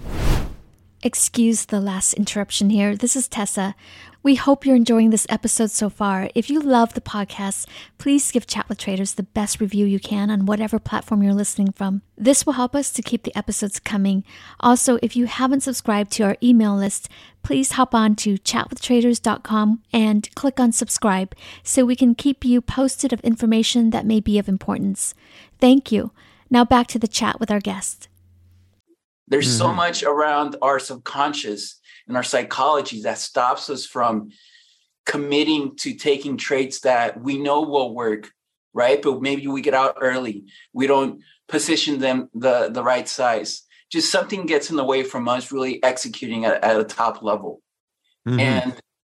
Excuse the last interruption here. This is Tessa. We hope you're enjoying this episode so far. If you love the podcast, please give Chat with Traders the best review you can on whatever platform you're listening from. This will help us to keep the episodes coming. Also, if you haven't subscribed to our email list, please hop on to chat with traders dot com and click on subscribe so we can keep you posted of information that may be of importance. Thank you. Now back to the chat with our guest. There's Mm-hmm. so much around our subconscious and our psychology that stops us from committing to taking trades that we know will work, right? But maybe we get out early. We don't position them the, the right size. Just something gets in the way from us really executing at, at a top level. Mm-hmm. And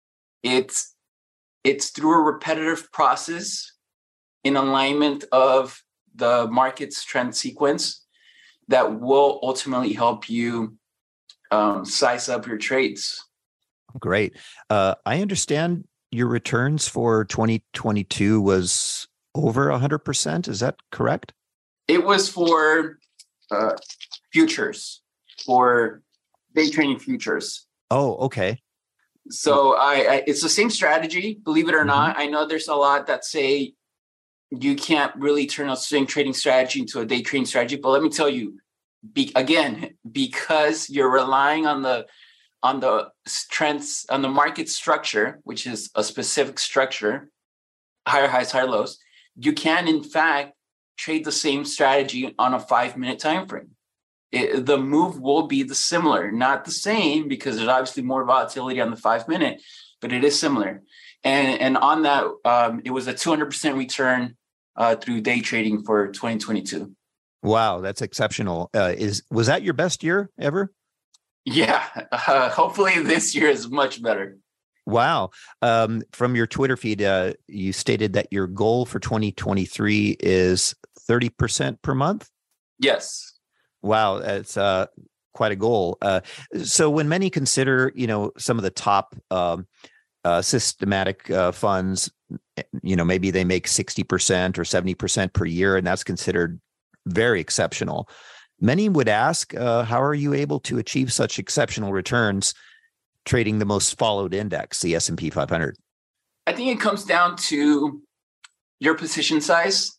it's it's through a repetitive process in alignment of the market's trend sequence that will ultimately help you um, size up your trades. Great. Uh, I understand your returns for twenty twenty-two was over one hundred percent. Is that correct? It was for uh, futures, for day trading futures. Oh, okay. So I, I it's the same strategy, believe it or Mm-hmm. not. I know there's a lot that say you can't really turn a swing trading strategy into a day trading strategy, but let me tell you, be, again, because you're relying on the on the trends, on the market structure, which is a specific structure, higher highs, higher lows, you can in fact trade the same strategy on a five-minute time frame. It, the move will be the similar, not the same, because there's obviously more volatility on the five-minute, but it is similar. And and on that, um, it was a two hundred percent return uh, through day trading for twenty twenty-two. Wow, that's exceptional. Uh, is was that your best year ever? Yeah, uh, hopefully this year is much better. Wow. Um, from your Twitter feed, uh, you stated that your goal for twenty twenty-three is thirty percent per month. Yes. Wow, that's uh, quite a goal. Uh, so when many consider, you know, some of the top um, uh, systematic uh, funds, you know, maybe they make sixty percent or seventy percent per year, and that's considered very exceptional. Many would ask, uh, how are you able to achieve such exceptional returns trading the most followed index, the S and P five hundred? I think it comes down to your position size.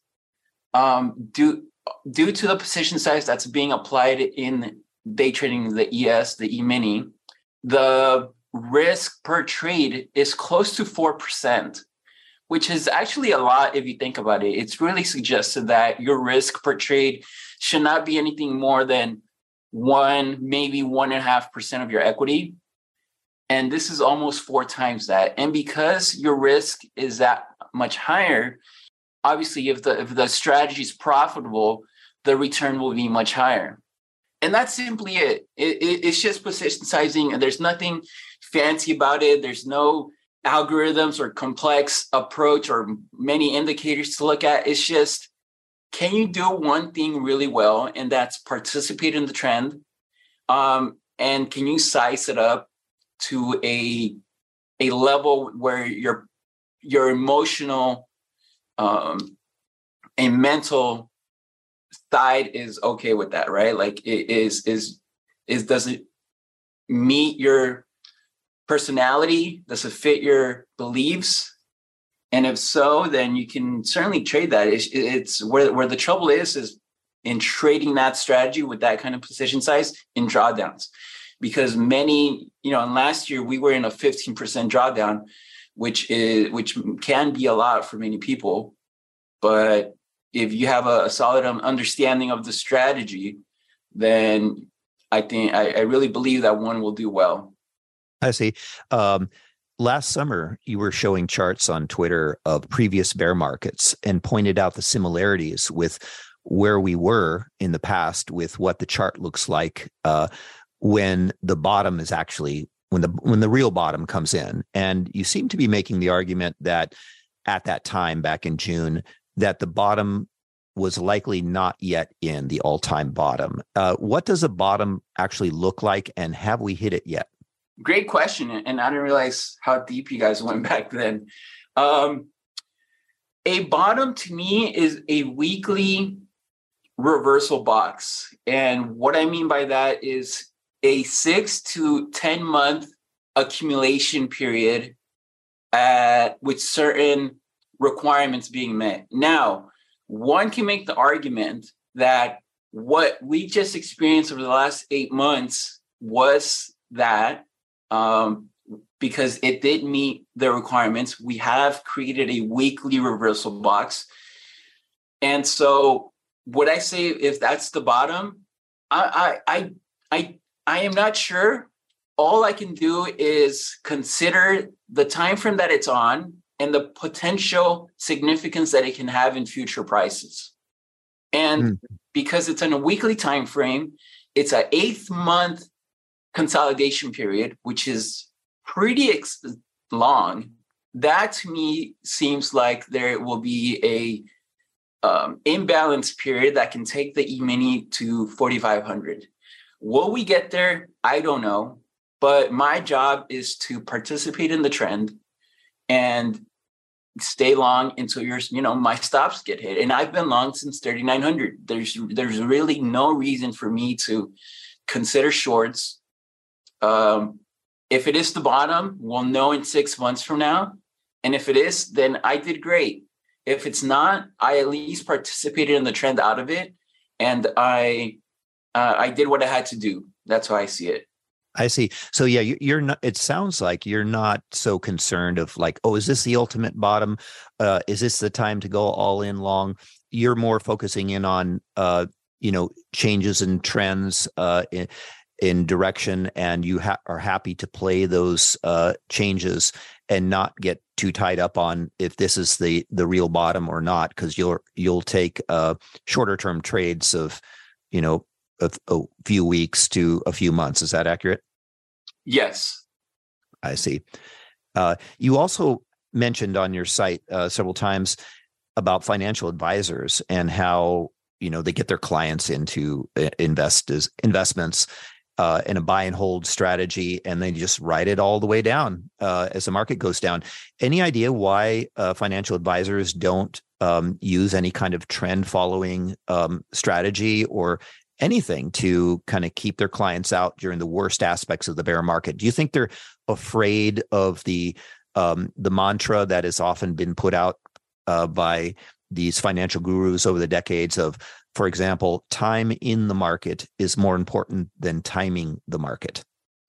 Um, due, due to the position size that's being applied in day trading, the E S, the E-mini, the risk per trade is close to four percent, which is actually a lot if you think about it. It's really suggested that your risk per trade should not be anything more than one, maybe one and a half percent of your equity. And this is almost four times that. And because your risk is that much higher, obviously if the if the strategy is profitable, the return will be much higher. And that's simply it. it, it it's just position sizing, and there's nothing fancy about it. There's no algorithms or complex approach or many indicators to look at. It's just, can you do one thing really well, and that's participate in the trend? Um, and can you size it up to a a level where your your emotional um, and mental side is okay with that, right? Like it is is is does it meet your personality? Does it fit your beliefs? And if so, then you can certainly trade that. It's, it's where, where the trouble is, is in trading that strategy with that kind of position size in drawdowns. Because many, you know, and last year we were in a fifteen percent drawdown, which is which can be a lot for many people. But if you have a, a solid understanding of the strategy, then I think I, I really believe that one will do well. I see. Um, last summer, you were showing charts on Twitter of previous bear markets and pointed out the similarities with where we were in the past with what the chart looks like uh, when the bottom is actually, when the when the real bottom comes in. And you seem to be making the argument that at that time back in June that the bottom was likely not yet in the all-time bottom. Uh, what does a bottom actually look like, and have we hit it yet? Great question, and I didn't realize how deep you guys went back then. Um, a bottom to me is a weekly reversal box, and what I mean by that is a six to ten month accumulation period uh, with certain requirements being met. Now, one can make the argument that what we just experienced over the last eight months was that um, because it did meet the requirements. We have created a weekly reversal box. And so would I say if that's the bottom? I I I I, I am not sure. All I can do is consider the time frame that it's on and the potential significance that it can have in future prices. And mm. because it's on a weekly time frame, it's an eighth month consolidation period, which is pretty ex- long. That to me seems like there will be a um, imbalance period that can take the E-mini to forty-five hundred. Will we get there? I don't know. But my job is to participate in the trend and stay long until your, you know, my stops get hit. And I've been long since thirty-nine hundred. There's there's really no reason for me to consider shorts. Um, if it is the bottom, we'll know in six months from now. And if it is, then I did great. If it's not, I at least participated in the trend out of it, and I uh, I did what I had to do. That's how I see it. I see. So yeah, you're not, it sounds like you're not so concerned of like, oh, is this the ultimate bottom? Uh, is this the time to go all in long? You're more focusing in on, uh, you know, changes and trends uh, in, in direction, and you ha- are happy to play those uh, changes and not get too tied up on if this is the the real bottom or not, because you'll you'll take uh, shorter term trades of, you know, A, a few weeks to a few months. Is that accurate? Yes. I see. Uh, you also mentioned on your site uh, several times about financial advisors and how, you know, they get their clients into invest investments uh, in a buy and hold strategy, and they just ride it all the way down uh, as the market goes down. Any idea why uh, financial advisors don't um, use any kind of trend following um, strategy or anything to kind of keep their clients out during the worst aspects of the bear market? Do you think they're afraid of the um, the mantra that has often been put out uh, by these financial gurus over the decades of, for example, time in the market is more important than timing the market?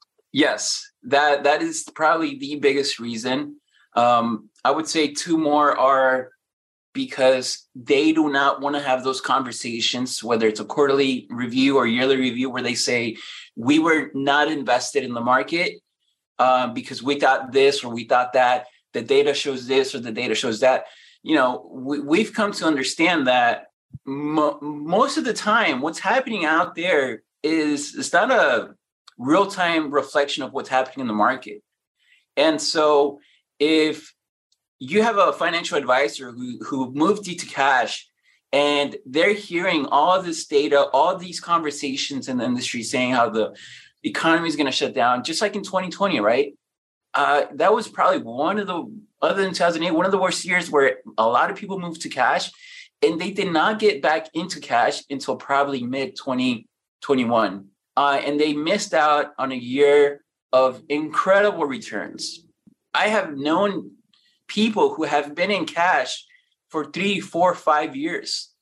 Yes, that that is probably the biggest reason. Um, I would say two more are because they do not want to have those conversations, whether it's a quarterly review or yearly review, where they say, we were not invested in the market uh, because we thought this or we thought that, the data shows this or the data shows that. You know, we, we've come to understand that mo- most of the time, what's happening out there is it's not a real-time reflection of what's happening in the market. And so if you have a financial advisor who, who moved you to cash, and they're hearing all of this data, all these conversations in the industry saying how the economy is going to shut down, just like in twenty twenty, right? Uh, that was probably one of the, other than two thousand eight, one of the worst years where a lot of people moved to cash, and they did not get back into cash until probably mid twenty twenty-one. Uh, and they missed out on a year of incredible returns. I have known people who have been in cash for three, four, five years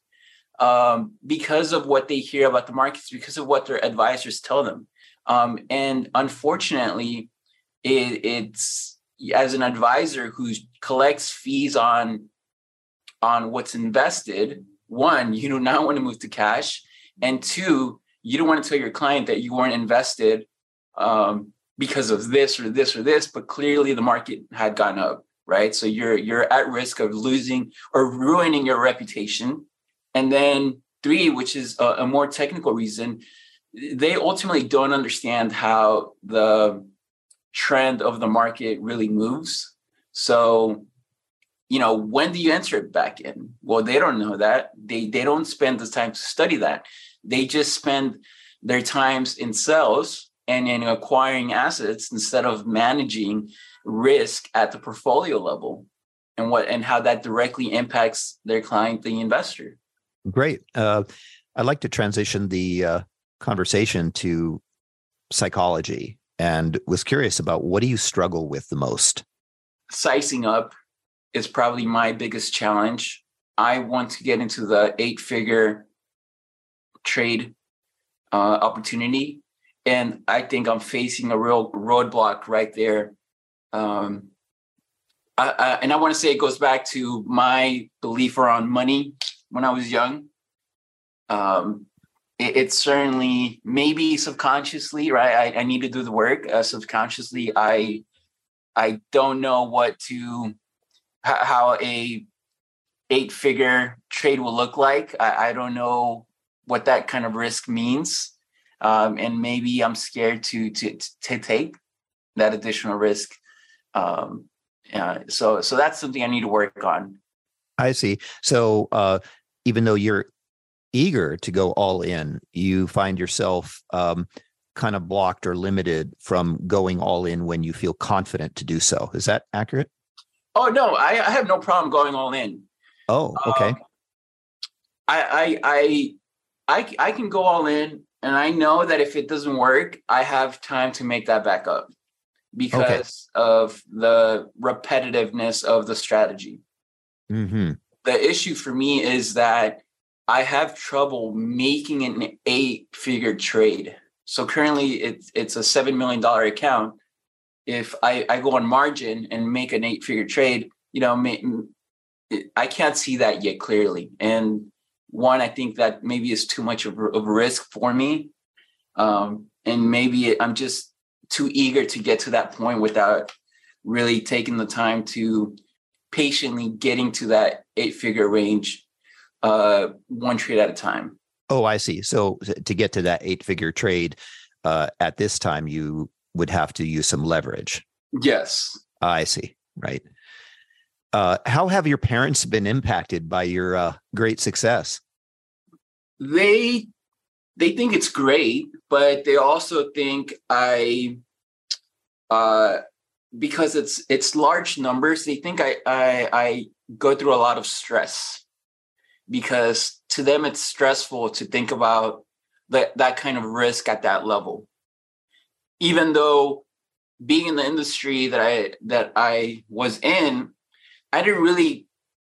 um, because of what they hear about the markets, because of what their advisors tell them. Um, and unfortunately, it, it's as an advisor who collects fees on, on what's invested, one, you do not want to move to cash. And two, you don't want to tell your client that you weren't invested um, because of this or this or this, but clearly the market had gone up. Right. So you're you're at risk of losing or ruining your reputation. And then three, which is a, a more technical reason, they ultimately don't understand how the trend of the market really moves. So you know, when do you enter it back in? Well, they don't know that. They they don't spend the time to study that. They just spend their times in sales and in acquiring assets instead of managing risk at the portfolio level, and what and how that directly impacts their client, the investor. Great. Uh, I'd like to transition the uh, conversation to psychology, and was curious about, what do you struggle with the most? Sizing up is probably my biggest challenge. I want to get into the eight-figure trade uh, opportunity, and I think I'm facing a real roadblock right there. Um, I, I, and I want to say it goes back to my belief around money when I was young. Um, it, it's certainly, maybe subconsciously, right? I, I need to do the work. Uh, subconsciously, I I don't know what to how a eight-figure trade will look like. I, I don't know what that kind of risk means, um, and maybe I'm scared to to to take that additional risk. Um, uh, so so that's something I need to work on. I see. So uh, even though you're eager to go all in, you find yourself um, kind of blocked or limited from going all in when you feel confident to do so. Is that accurate? Oh, no, I, I have no problem going all in. Oh, okay. Um, I, I, I, I, I can go all in, and I know that if it doesn't work, I have time to make that back up because okay. of the repetitiveness of the strategy. Mm-hmm. The issue for me is that I have trouble making an eight-figure trade. So currently it's it's a seven million dollars account. If I, I go on margin and make an eight-figure trade, you know, I can't see that yet clearly. And one, I think that maybe is too much of a risk for me. Um, and maybe I'm just too eager to get to that point without really taking the time to patiently getting to that eight-figure range, uh, one trade at a time. Oh, I see. So to get to that eight-figure trade, uh, at this time, you would have to use some leverage. Yes. I see. Right. Uh, how have your parents been impacted by your uh, great success? They they think it's great, but they also think I, uh, because it's it's large numbers, they think I I, I go through a lot of stress, because to them it's stressful to think about that that kind of risk at that level. Even though being in the industry that I that I was in, I didn't really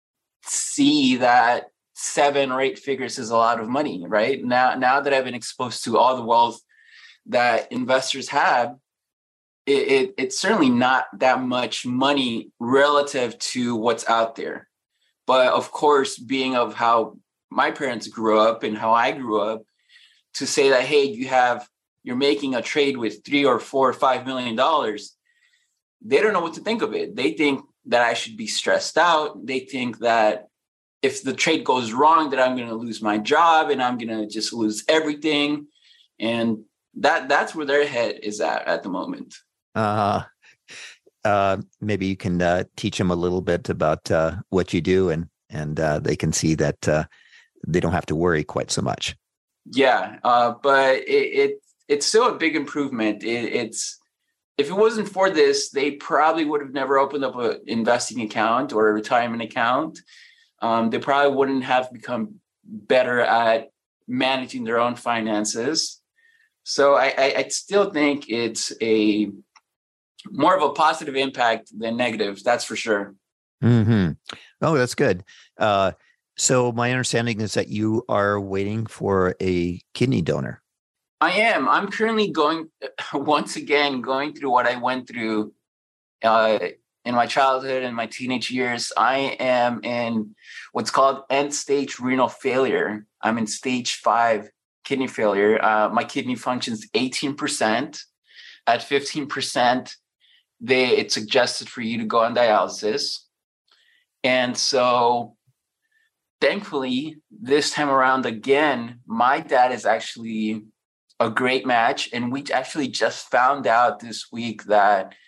see that seven or eight figures is a lot of money, right? Now, now that I've been exposed to all the wealth that investors have, it, it, it's certainly not that much money relative to what's out there. But of course, being of how my parents grew up and how I grew up, to say that, hey, you have you're making a trade with three or four or five million dollars, they don't know what to think of it. They think that I should be stressed out. They think that if the trade goes wrong, that I'm going to lose my job and I'm going to just lose everything. And that that's where their head is at at the moment. Uh, uh, maybe you can uh, teach them a little bit about uh, what you do, and and uh, they can see that uh, they don't have to worry quite so much. Yeah, uh, but it, it it's still a big improvement. It, it's if it wasn't for this, they probably would have never opened up an investing account or a retirement account. Um, they probably wouldn't have become better at managing their own finances. So I, I, I still think it's a more of a positive impact than negative. That's for sure. Mm-hmm. Oh, that's good. Uh, so my understanding is that you are waiting for a kidney donor. I am. I'm currently going, once again, going through what I went through uh, in my childhood and my teenage years. I am in what's called end-stage renal failure. I'm in stage five kidney failure. Uh, my kidney functions eighteen percent. At fifteen percent, they it's suggested for you to go on dialysis. And so, thankfully, this time around again, my dad is actually a great match. And we actually just found out this week that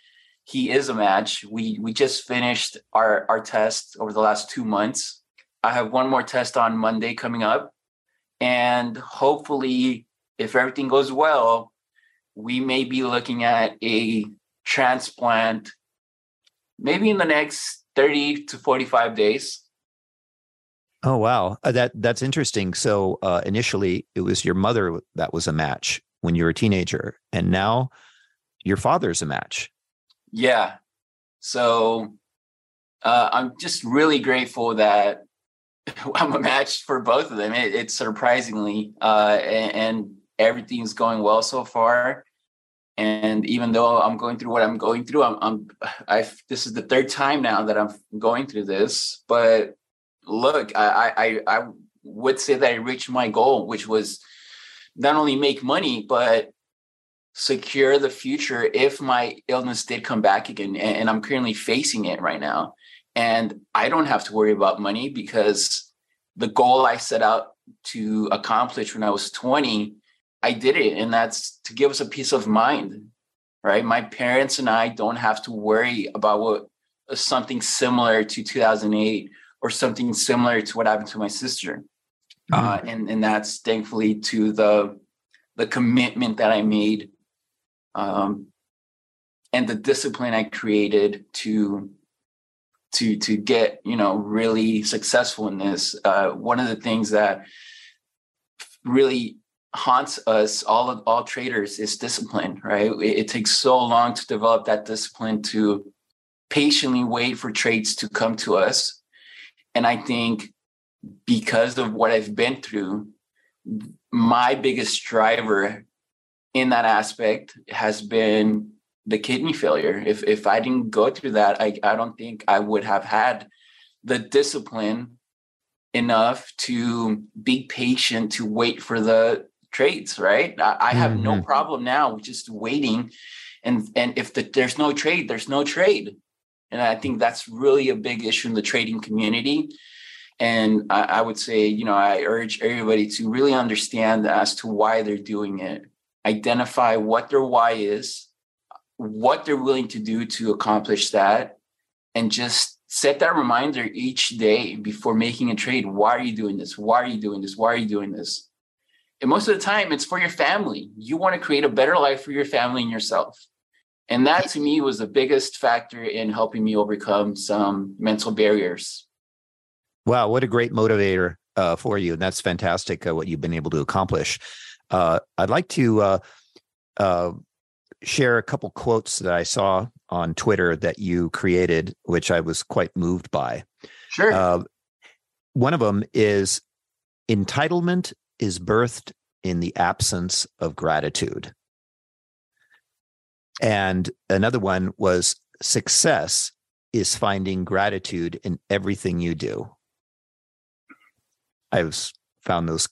he is a match. We we just finished our, our test over the last two months. I have one more test on Monday coming up. And hopefully, if everything goes well, we may be looking at a transplant maybe in the next thirty to forty-five days. Oh, wow. Uh, that that's interesting. So uh, initially, it was your mother that was a match when you were a teenager, and now your father's a match. Yeah. So uh, I'm just really grateful that I'm a match for both of them. It, it's surprisingly, uh, and, and everything's going well so far. And even though I'm going through what I'm going through, I'm, I'm I this is the third time now that I'm going through this. But look, I, I, I would say that I reached my goal, which was not only make money, but secure the future if my illness did come back again. And, and I'm currently facing it right now. And I don't have to worry about money because the goal I set out to accomplish when I was twenty, I did it. And that's to give us a peace of mind, right? My parents and I don't have to worry about what something similar to two thousand eight or something similar to what happened to my sister. Mm-hmm. Uh, and, and that's thankfully to the, the commitment that I made um, and the discipline I created to to to get, you know, really successful in this. Uh, one of the things that really haunts us, all of all traders, is discipline, right? It, it takes so long to develop that discipline to patiently wait for trades to come to us. And I think because of what I've been through, my biggest driver in that aspect has been the kidney failure. If if I didn't go through that, I, I don't think I would have had the discipline enough to be patient to wait for the trades, right? I, I have mm-hmm. no problem now with just waiting. And, and if the, there's no trade, there's no trade. And I think that's really a big issue in the trading community. And I, I would say, you know, I urge everybody to really understand as to why they're doing it. Identify what their why is, what they're willing to do to accomplish that, and just set that reminder each day before making a trade. Why are you doing this? Why are you doing this? Why are you doing this? And most of the time, it's for your family. You want to create a better life for your family and yourself. And that, to me, was the biggest factor in helping me overcome some mental barriers. Wow, what a great motivator uh, for you. And that's fantastic, uh, what you've been able to accomplish. Uh, I'd like to uh, uh, share a couple quotes that I saw on Twitter that you created, which I was quite moved by. Sure. Uh, one of them is, entitlement is birthed in the absence of gratitude. And another one was, success is finding gratitude in everything you do. I've found those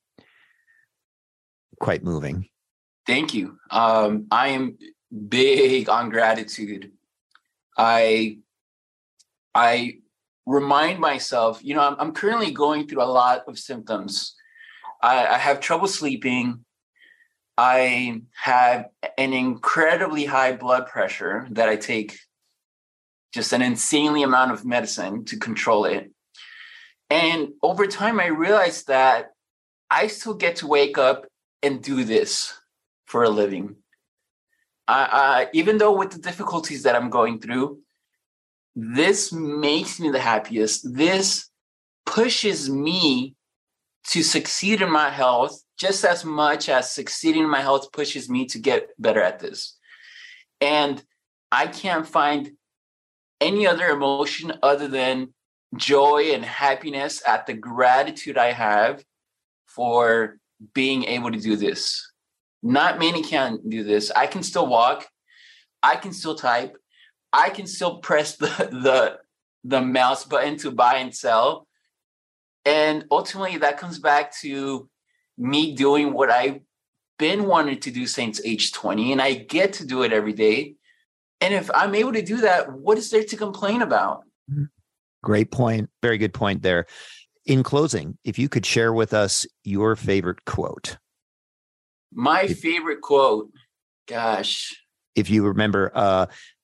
quite moving. Thank you. Um, I am big on gratitude. I, I remind myself, you know, I'm, I'm currently going through a lot of symptoms. I, I have trouble sleeping. I have an incredibly high blood pressure that I take just an insanely amount of medicine to control it. And over time, I realized that I still get to wake up and do this for a living. Uh, uh, even though with the difficulties that I'm going through, this makes me the happiest. This pushes me to succeed in my health just as much as succeeding in my health pushes me to get better at this. And I can't find any other emotion other than joy and happiness at the gratitude I have for being able to do this. Not many can do this. I can still walk. I can still type. I can still press the, the, the mouse button to buy and sell. And ultimately, that comes back to me doing what I've been wanting to do since age twenty, and I get to do it every day. And if I'm able to do that, what is there to complain about? Great point. Very good point there. In closing, if you could share with us your favorite quote. My favorite quote, gosh. If you remember, uh,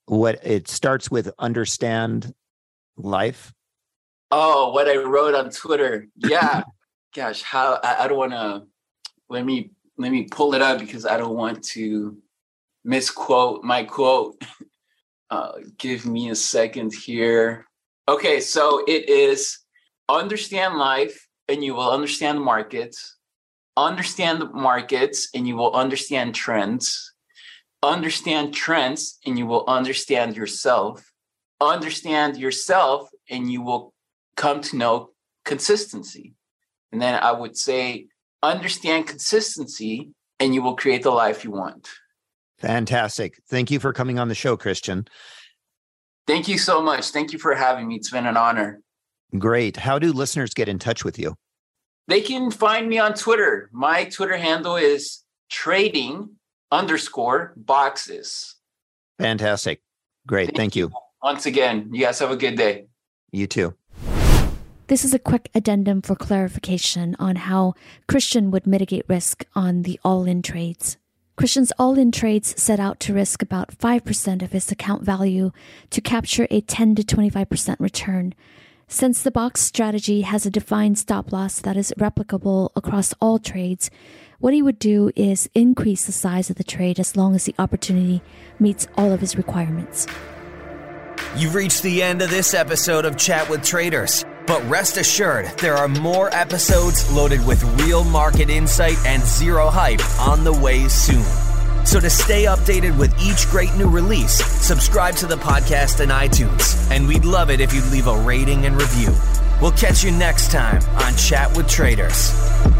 What it starts with understand life. Oh, what I wrote on Twitter. Yeah. Gosh, how I, I don't want to let me let me pull it up because I don't want to misquote my quote. Uh, give me a second here. Okay, so it is understand life and you will understand the markets. Understand the markets and you will understand trends. Understand trends and you will understand yourself. Understand yourself and you will come to know consistency. And then I would say, understand consistency and you will create the life you want. Fantastic. Thank you for coming on the show, Christian. Thank you so much. Thank you for having me. It's been an honor. Great. How do listeners get in touch with you? They can find me on Twitter. My Twitter handle is trading underscore boxes. Fantastic. Great. Thank, Thank you. you. Once again, you guys have a good day. You too. This is a quick addendum for clarification on how Christian would mitigate risk on the all-in trades. Christian's all-in trades set out to risk about five percent of his account value to capture a ten to twenty-five percent return. Since the box strategy has a defined stop loss that is replicable across all trades, what he would do is increase the size of the trade as long as the opportunity meets all of his requirements. You've reached the end of this episode of Chat with Traders, but rest assured there are more episodes loaded with real market insight and zero hype on the way soon. So to stay updated with each great new release, subscribe to the podcast in iTunes, and we'd love it if you'd leave a rating and review. We'll catch you next time on Chat with Traders.